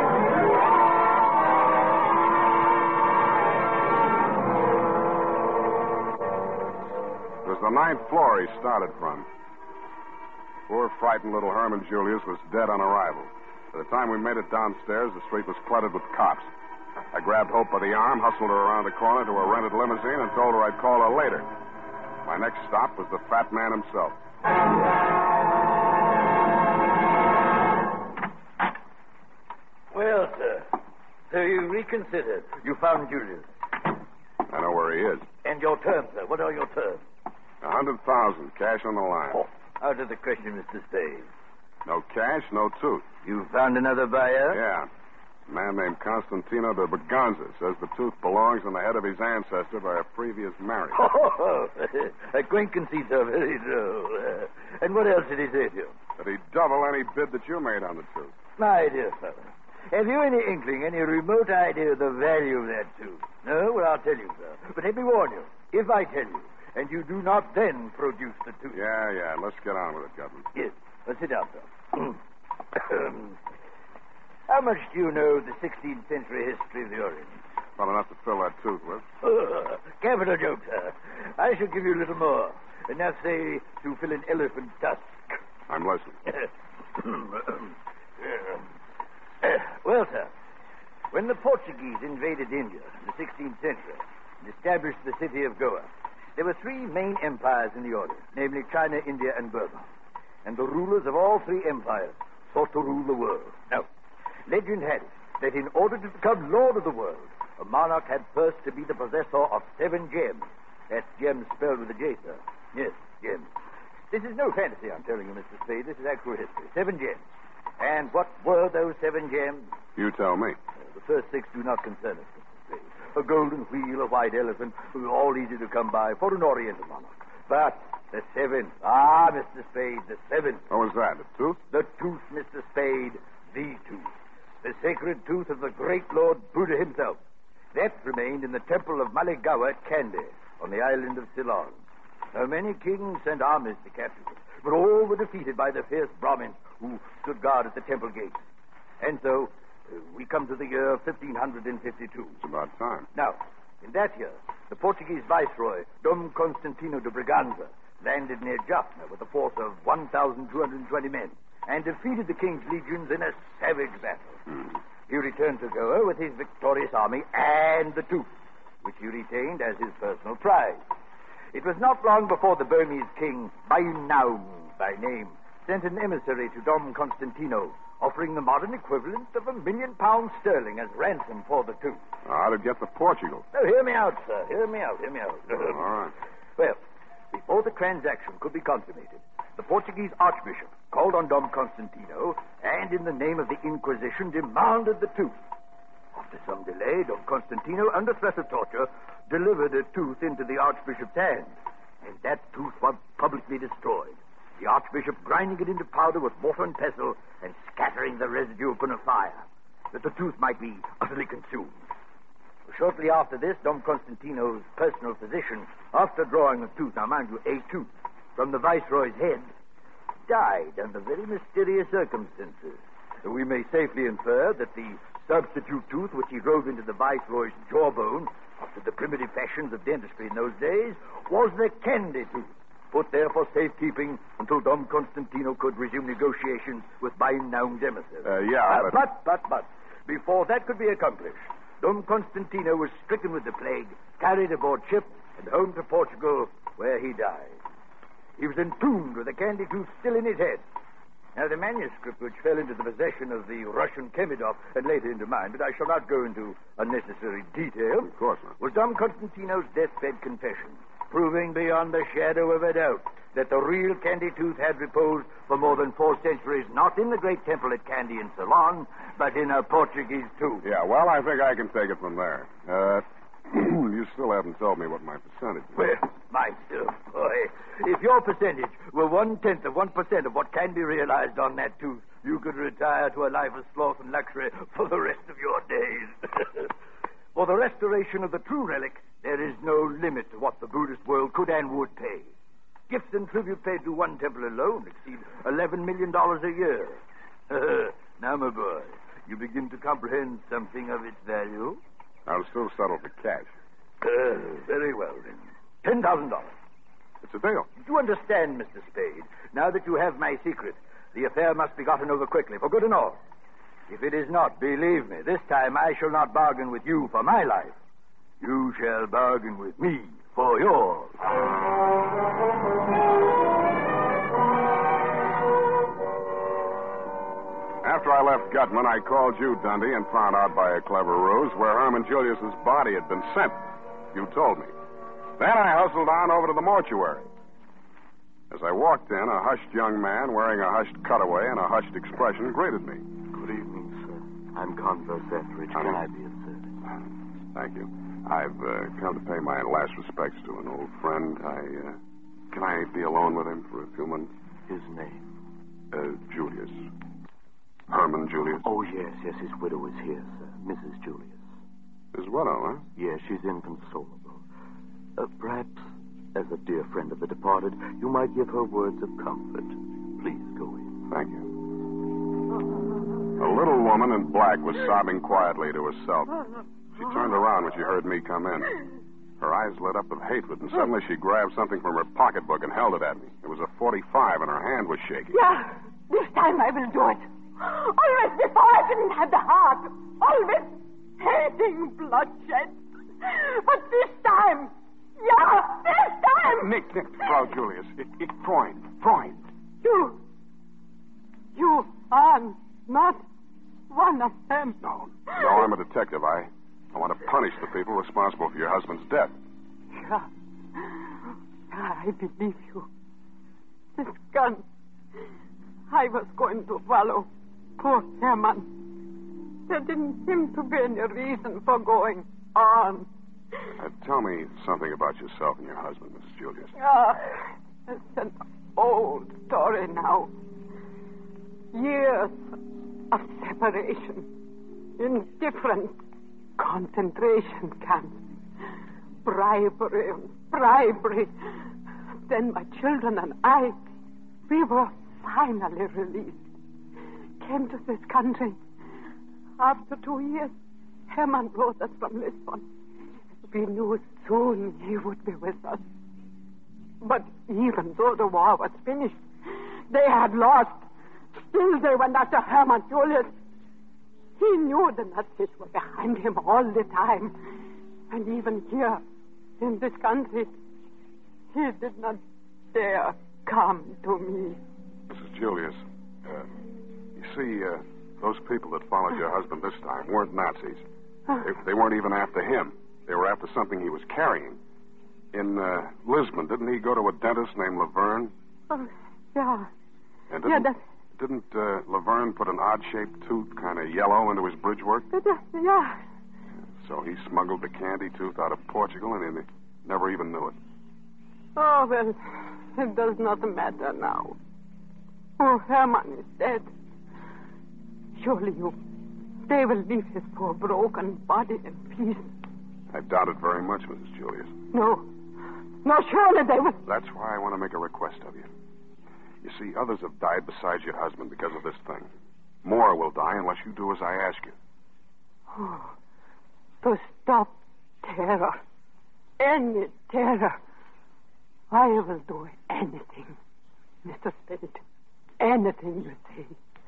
It was the ninth floor he started from. Poor, frightened little Herman Julius was dead on arrival. By the time we made it downstairs, the street was cluttered with cops. I grabbed Hope by the arm, hustled her around the corner to a rented limousine, and told her I'd call her later. My next stop was the fat man himself. Well, sir, so you reconsidered. You found Julius. I know where he is. And your terms, sir. What are your terms? A hundred thousand, cash on the line. Oh, out of the question, Mister Spade. No cash, no tooth. You found another buyer? Yeah. A man named Constantino de Braganza says the tooth belongs on the head of his ancestor by a previous marriage. Oh, acquaintances are very droll. Uh, and what else did he say to you? That he'd double any bid that you made on the tooth. My dear fellow, have you any inkling, any remote idea of the value of that tooth? No? Well, I'll tell you, sir. But let me warn you. If I tell you, and you do not then produce the tooth... Yeah, yeah. Let's get on with it, Gutman. Yes. Well, sit down, sir. How much do you know of the sixteenth century history of the Orient? Well enough to fill that tooth with. Oh, capital joke, sir. I shall give you a little more. Enough, say, to fill an elephant tusk. I'm listening. Well, sir, when the Portuguese invaded India in the sixteenth century and established the city of Goa, there were three main empires in the Orient, namely China, India, and Burma. And the rulers of all three empires sought to rule the world. Now, legend had it that in order to become lord of the world, a monarch had first to be the possessor of seven gems. That's gems spelled with a J, sir. Yes, gems. This is no fantasy, I'm telling you, Mister Spade. This is actual history. Seven gems. And what were those seven gems? You tell me. Uh, the first six do not concern us, Mister Spade. A golden wheel, a white elephant, all easy to come by for an Oriental monarch. But the seven, ah, Mister Spade, the seven. What was that, the tooth? The tooth, Mister Spade, the tooth. The sacred tooth of the great Lord Buddha himself. That remained in the temple of Maligawa at Kandy, on the island of Ceylon. Now, many kings sent armies to capture it, but all were defeated by the fierce Brahmins who stood guard at the temple gates. And so, uh, we come to the year fifteen fifty-two. It's about time. Now, in that year, the Portuguese viceroy, Dom Constantino de Braganza, landed near Jaffna with a force of one thousand two hundred twenty men and defeated the king's legions in a savage battle. Hmm. He returned to Goa with his victorious army and the tooth, which he retained as his personal prize. It was not long before the Burmese king, Bainaum by name, sent an emissary to Dom Constantino, offering the modern equivalent of a million pounds sterling as ransom for the tooth. How'd it get to Portugal? Now, hear me out, sir. Hear me out. Hear me out. Oh, all right. Well, before the transaction could be consummated, the Portuguese archbishop called on Dom Constantino and, in the name of the Inquisition, demanded the tooth. After some delay, Dom Constantino, under threat of torture, delivered a tooth into the archbishop's hand, and that tooth was publicly destroyed. The archbishop grinding it into powder with mortar and pestle and scattering the residue upon a fire, that the tooth might be utterly consumed. Shortly after this, Dom Constantino's personal physician, after drawing a tooth, now mind you, a tooth, from the Viceroy's head, died under very mysterious circumstances. We may safely infer that the substitute tooth which he drove into the Viceroy's jawbone, after the primitive fashions of dentistry in those days, was the candy tooth, put there for safekeeping until Dom Constantino could resume negotiations with Bainnaung Demeter. Uh, yeah, uh, but... but, but, before that could be accomplished, Dom Constantino was stricken with the plague, carried aboard ship, and home to Portugal, where he died. He was entombed with the candy tooth still in his head. Now, the manuscript which fell into the possession of the Russian Kemidov and later into mine, but I shall not go into unnecessary detail, of course not, was Dom Constantino's deathbed confession, proving beyond a shadow of a doubt that the real Candy Tooth had reposed for more than four centuries, not in the great temple at Kandy in Ceylon, but in a Portuguese tomb. Yeah, well, I think I can take it from there. Uh, you still haven't told me what my percentage is. Well, myself, boy, if your percentage were one-tenth of one percent of what can be realized on that tooth, you could retire to a life of sloth and luxury for the rest of your days. For the restoration of the true relic, there is no limit to what the Buddhist world could and would pay. Gifts and tribute paid to one temple alone exceed eleven million dollars a year. Now, my boy, you begin to comprehend something of its value? I'll still settle for cash. Uh, very well, then. Ten thousand dollars. It's a deal. You understand, Mister Spade, now that you have my secret, the affair must be gotten over quickly, for good and all. If it is not, believe me, this time I shall not bargain with you for my life. You shall bargain with me for yours. After I left Gutman, I called you, Dundee, and found out by a clever ruse where Herman Julius's body had been sent. You told me. Then I hustled on over to the mortuary. As I walked in, a hushed young man wearing a hushed cutaway and a hushed expression greeted me. Good evening, sir. I'm Converse Etheridge. Can I be of service? Thank you. I've uh, come to pay my last respects to an old friend. I, uh, can I be alone with him for a few minutes? His name? Uh, Julius. Herman Julius? Oh, yes, yes. His widow is here, sir. Missus Julius. His widow, huh? Yes, she's inconsolable. Uh, perhaps, as a dear friend of the departed, you might give her words of comfort. Please go in. Thank you. A little woman in black was sobbing quietly to herself. She turned around when she heard me come in. Her eyes lit up with hatred, and suddenly she grabbed something from her pocketbook and held it at me. It was a forty-five, and her hand was shaking. Yeah, this time I will do it. Always before I didn't have the heart. Always hating bloodshed. But this time, yeah, this time. Nick, Nick, Frau Julius. It, it, Freund, Freund. You, you are not one of them. No, no, I'm a detective. I, I want to punish the people responsible for your husband's death. Yeah, I believe you. This gun, I was going to follow poor Herman. There didn't seem to be any reason for going on. Uh, tell me something about yourself and your husband, Missus Julius. Ah, it's an old story now. Years of separation in different concentration camps. Bribery and bribery. Then my children and I, we were finally released. Came to this country. After two years, Herman brought us from Lisbon. We knew soon he would be with us. But even though the war was finished, they had lost. Still they went after Herman Julius. He knew the Nazis were behind him all the time. And even here, in this country, he did not dare come to me. Missus Julius, uh, you see, uh, those people that followed your husband this time weren't Nazis. They, they weren't even after him. They were after something he was carrying. In uh, Lisbon, didn't he go to a dentist named Laverne? Oh, yeah. And didn't, yeah, that's... didn't uh, Laverne put an odd-shaped tooth, kind of yellow, into his bridge work? Uh, yeah. So he smuggled the candy tooth out of Portugal, and he never even knew it. Oh, well, it does not matter now. Oh, Herman is dead. Surely you... They will leave his poor broken body in peace. I doubt it very much, Missus Julius. No. No, surely they will. That's why I want to make a request of you. You see, others have died besides your husband because of this thing. More will die unless you do as I ask you. Oh, to stop terror. Any terror. I will do anything, Mister Spade. Anything you say.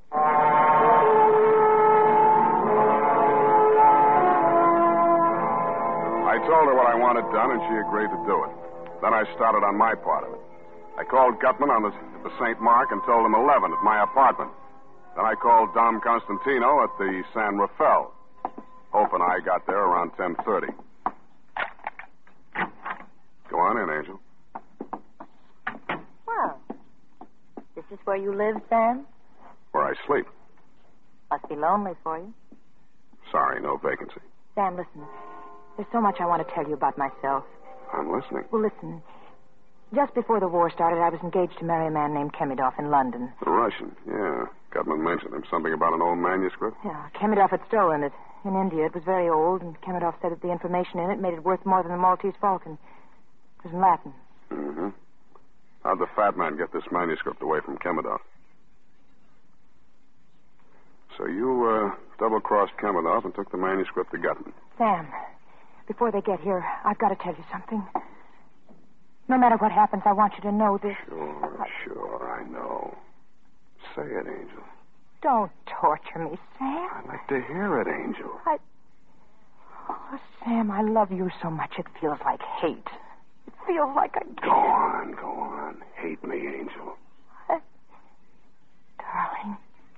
I told her what I wanted done, and she agreed to do it. Then I started on my part of it. I called Gutman on the, at the Saint Mark and told him eleven at my apartment. Then I called Dom Constantino at the San Rafael, hoping I got there around ten thirty. Go on in, Angel. Well, this is where you live, Sam? Where I sleep. Must be lonely for you. Sorry, no vacancy. Sam, listen. There's so much I want to tell you about myself. I'm listening. Well, listen. Just before the war started, I was engaged to marry a man named Kemidov in London. The Russian, yeah. Gutman mentioned him. Something about an old manuscript? Yeah, Kemidov had stolen it. In India, it was very old, and Kemidov said that the information in it made it worth more than the Maltese Falcon. It was in Latin. Mm-hmm. How'd the fat man get this manuscript away from Kemidov? So you, uh, double-crossed Kemidov and took the manuscript to Gutman. Sam, before they get here, I've got to tell you something. No matter what happens, I want you to know this. Sure, I... sure, I know. Say it, Angel. Don't torture me, Sam. I'd like to hear it, Angel. I... Oh, Sam, I love you so much it feels like hate. It feels like I... Go on, go on. Hate me, Angel. I... Darling.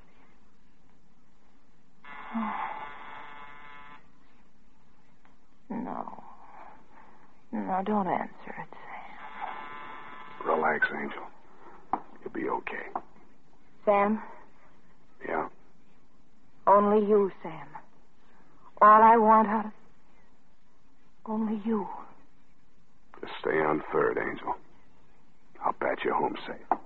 No. No, don't answer it, Sam. Relax, Angel. You'll be okay. Sam? Yeah? Only you, Sam. All I want out of... Only you. Just stay on third, Angel. I'll pat you home safe.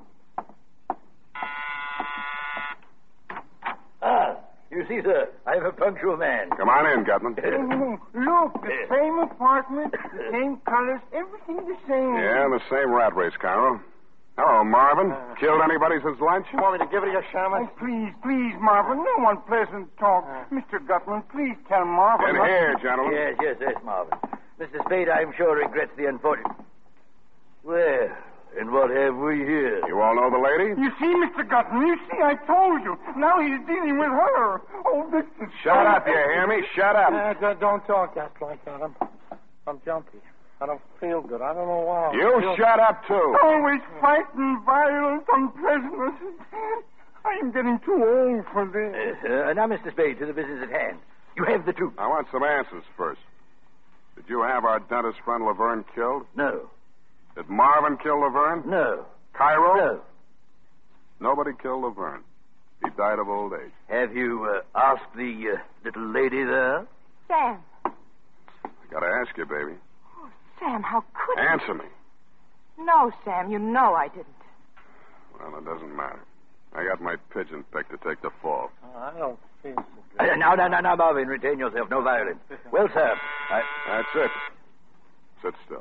Ah, you see, sir, I'm a punctual man. Come on in, Gutman. Look, the same apartment, the same colors, everything the same. Yeah, the same rat race, Cairo. Hello, Marvin. Uh, Killed anybody since lunch? You want me to give it a shamus? Oh, please, please, Marvin. No unpleasant talk. Uh, Mister Gutman, please tell Marvin. In here, gentlemen. Yes, yes, yes, Marvin. Mister Spade, I'm sure, regrets the unfortunate... Well, and what have we here? You all know the lady? You see, Mister Gutman, you see, I told you. Now he's dealing with her. Oh, this is... Shut up, you hear me? Shut up. Uh, don't talk that like that. I'm, I'm jumpy. I don't feel good. I don't know why. You feel... shut up, too. Always fighting, violence, unpleasantness. I'm getting too old for this. Uh, uh, now, Mister Spade, to the business at hand. You have the truth. I want some answers first. Did you have our dentist friend Laverne killed? No. Did Marvin kill Laverne? No. Cairo? No. Nobody killed Laverne. He died of old age. Have you uh, asked the uh, little lady there? Sam. I gotta ask you, baby. Oh, Sam, how could you? Answer me. No, Sam, you know I didn't. Well, it doesn't matter. I got my pigeon picked to take the fall. Oh, I don't feel so good. Uh, now, now, now, now, Marvin, retain yourself. No violence. Well, sir, I... That's it. Sit still.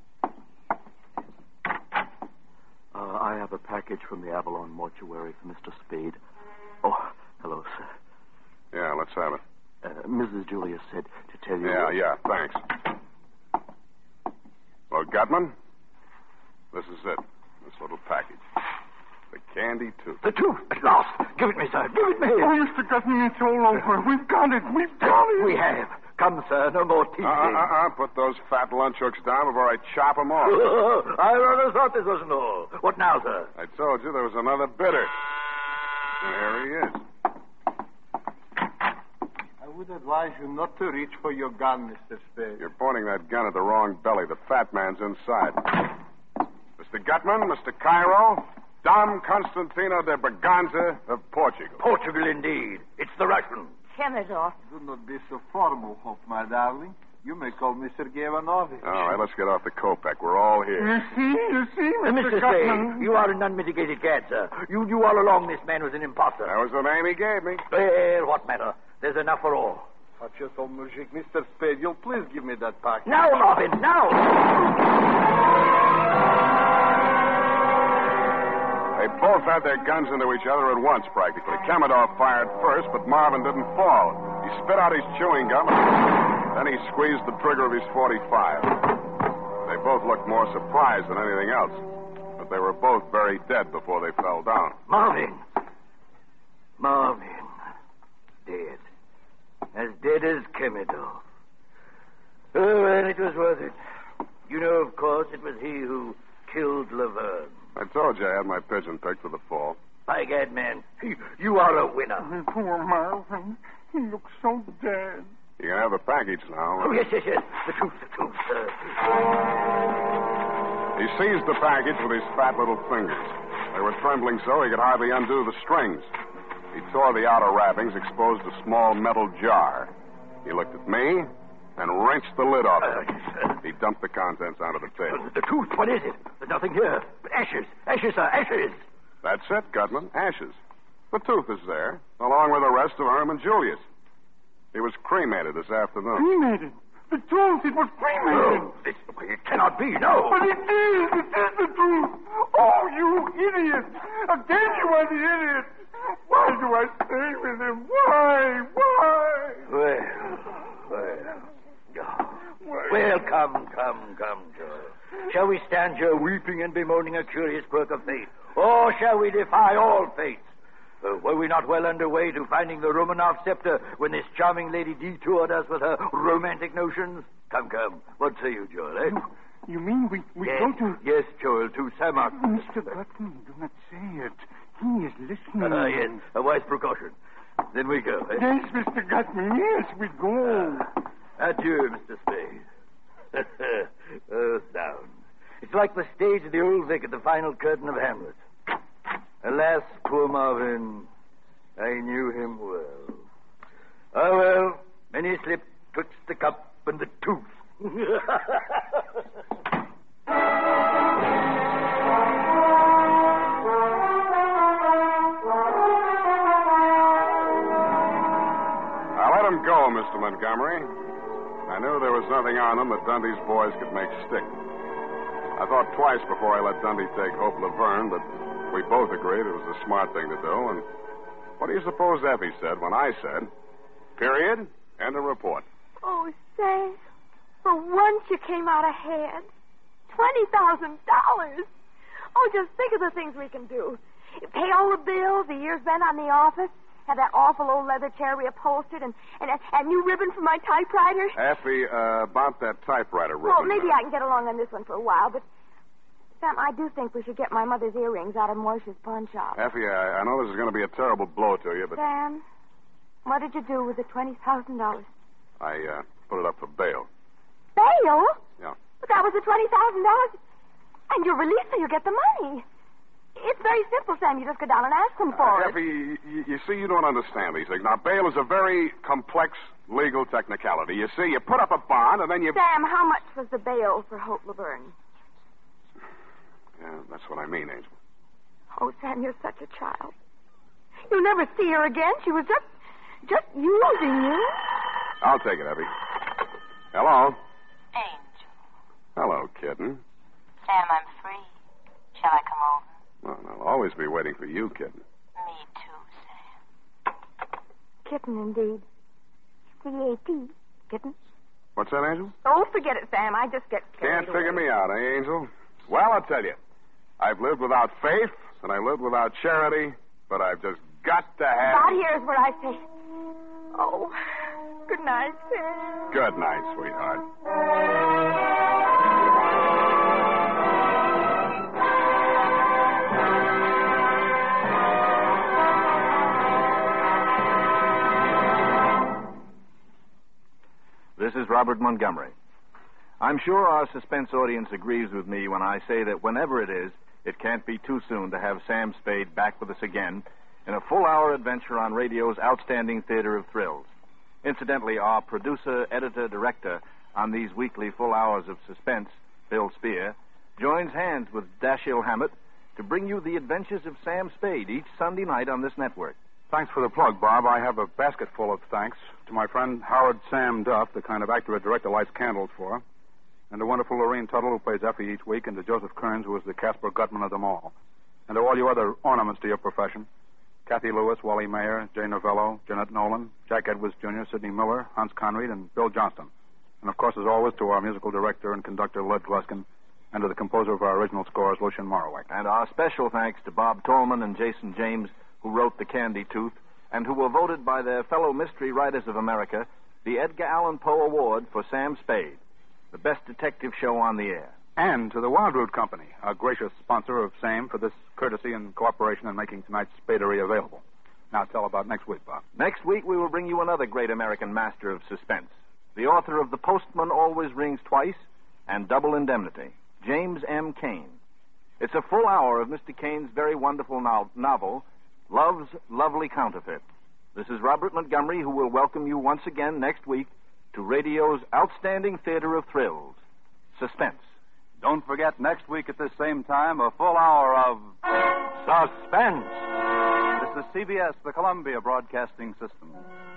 Uh, I have a package from the Avalon mortuary for Mister Spade. Oh, hello, sir. Yeah, let's have it. Uh, Missus Julius said to tell you... Yeah, yeah, thanks. Well, Gutman, this is it. This little package. The candy tooth. The tooth, at last. Give it me, sir. Give it me. Oh, Mister Gutman, it's all over. We've got it. We've got it. We have. Come, sir. No more teasing. Uh, uh, uh. Put those fat lunch hooks down before I chop them off. I rather thought this wasn't all. What now, sir? I told you there was another bidder. And here he is. I would advise you not to reach for your gun, Mister Spade. You're pointing that gun at the wrong belly. The fat man's inside. Mister Gutman, Mister Cairo, Dom Constantino de Braganza of Portugal. Portugal, indeed. It's the Russian. Kemidov. Do not be so formal, Hope, my darling. You may call me Sergei Ivanovich. All right, let's get off the Kopeck. We're all here. You see, you see, Mister Mister Gutman. Spade, you are an unmitigated cad, sir. You knew all along this man was an imposter. That was the name he gave me. Well, what matter? There's enough for all. Watch your old mujik. Mister Spade, you'll please give me that package. Now, Marvin, now! They both had their guns into each other at once, practically. Kamadov fired first, but Marvin didn't fall. He spit out his chewing gum, then he squeezed the trigger of his forty-five. They both looked more surprised than anything else, but they were both very dead before they fell down. Marvin! Marvin. Dead. As dead as Kamadov. Oh, and it was worth it. You know, of course, it was he who killed Laverne. I told you I had my pigeon picked for the fall. By gad, man, you are a winner. Poor Marvin. He looks so dead. You can have the package now. Oh, yes, yes, yes. The truth, the truth, sir. He seized the package with his fat little fingers. They were trembling so he could hardly undo the strings. He tore the outer wrappings, exposed a small metal jar. He looked at me and wrenched the lid off it. Uh, he dumped the contents onto the table. The, the truth, what is it? There's nothing here. But ashes. Ashes, sir, ashes. That's it, Gutman. Ashes. The tooth is there, along with the rest of Herman Julius. He was cremated this afternoon. Cremated? The truth, it was cremated. No, this, it cannot be, no. But it is. It is the truth. Oh, you idiot. Again you are the idiot. Why do I stay with him? Why? Why? Well, well. Oh. Well, come, come, come, Joe. Shall we stand here weeping and bemoaning a curious quirk of fate? Or shall we defy all fates? Uh, were we not well underway to finding the Romanov scepter when this charming lady detoured us with her romantic notions? Come, come. What say you, Joel, eh? You, you mean we, we yes, go to... Yes, Joel, to Samarkand. Mister Gutman, do not say it. He is listening. Uh, yes, a wise precaution. Then we go, eh? Yes, Mister Gutman, yes, we go. Uh, adieu, Mister Spade. Oh, sound. It's like the stage of the old Vic at the final curtain of Hamlet. Alas, poor Marvin, I knew him well. Oh, well, many slipped twixt the cup and the tooth. I let him go, Mister Montgomery. I knew there was nothing on them that Dundee's boys could make stick. I thought twice before I let Dundee take Hope Laverne, but we both agreed it was the smart thing to do. And what do you suppose Effie said when I said, period, end of report? Oh, say, for once you came out ahead. twenty thousand dollars. Oh, just think of the things we can do. Pay all the bills, the year's rent on the office, have that awful old leather chair reupholstered, and, and a, a new ribbon for my typewriter. Effie, uh, about that typewriter ribbon. Well, maybe I can get along on this one for a while, but, Sam, I do think we should get my mother's earrings out of Moishe's pawn shop. Effie, I, I know this is going to be a terrible blow to you, but... Sam, what did you do with the twenty thousand dollars? I uh, put it up for bail. Bail? Yeah. But that was the twenty thousand dollars. And you're released, so you get the money. It's very simple, Sam. You just go down and ask them for uh, it. Effie, you, you see, you don't understand these things. Now, bail is a very complex legal technicality. You see, you put up a bond, and then you... Sam, how much was the bail for Hope Laverne? Yeah, that's what I mean, Angel. Oh, Sam, you're such a child. You'll never see her again. She was just... just using you. I'll take it, Effie. Hello? Angel. Hello, kitten. Sam, I'm free. Shall I come over? Well, I'll always be waiting for you, kitten. Me too, Sam. Kitten, indeed. C A T. Kitten. What's that, Angel? Oh, forget it, Sam. I just get Can't away. figure me out, eh, Angel? Well, I'll tell you. I've lived without faith, and I lived without charity, but I've just got to have... About here is where I say... Oh, good night, Sam. Good night, sweetheart. This is Robert Montgomery. I'm sure our suspense audience agrees with me when I say that whenever it is, it can't be too soon to have Sam Spade back with us again in a full-hour adventure on radio's outstanding theater of thrills. Incidentally, our producer, editor, director on these weekly full hours of suspense, Bill Spear, joins hands with Dashiell Hammett to bring you the adventures of Sam Spade each Sunday night on this network. Thanks for the plug, Bob. I have a basket full of thanks to my friend Howard Sam Duff, the kind of actor a director lights candles for, and to wonderful Lorene Tuttle, who plays Effie each week, and to Joseph Kearns, who is the Casper Gutman of them all, and to all you other ornaments to your profession, Kathy Lewis, Wally Mayer, Jay Novello, Jeanette Nolan, Jack Edwards Junior, Sidney Miller, Hans Conried, and Bill Johnston. And, of course, as always, to our musical director and conductor, Led Gluskin, and to the composer of our original scores, Lucien Moraweck. And our special thanks to Bob Tolman and Jason James, who wrote The Candy Tooth, and who were voted by their fellow Mystery Writers of America the Edgar Allan Poe Award for Sam Spade, the best detective show on the air. And to the Wildroot Company, a gracious sponsor of SAM, for this courtesy and cooperation in making tonight's Spadery available. Now tell about next week, Bob. Next week, we will bring you another great American master of suspense, the author of The Postman Always Rings Twice and Double Indemnity, James M. Cain. It's a full hour of Mister Cain's very wonderful no- novel, Love's Lovely Counterfeit. This is Robert Montgomery, who will welcome you once again next week to radio's outstanding theater of thrills, Suspense. Don't forget, next week at this same time, a full hour of Suspense. This is C B S, the Columbia Broadcasting System.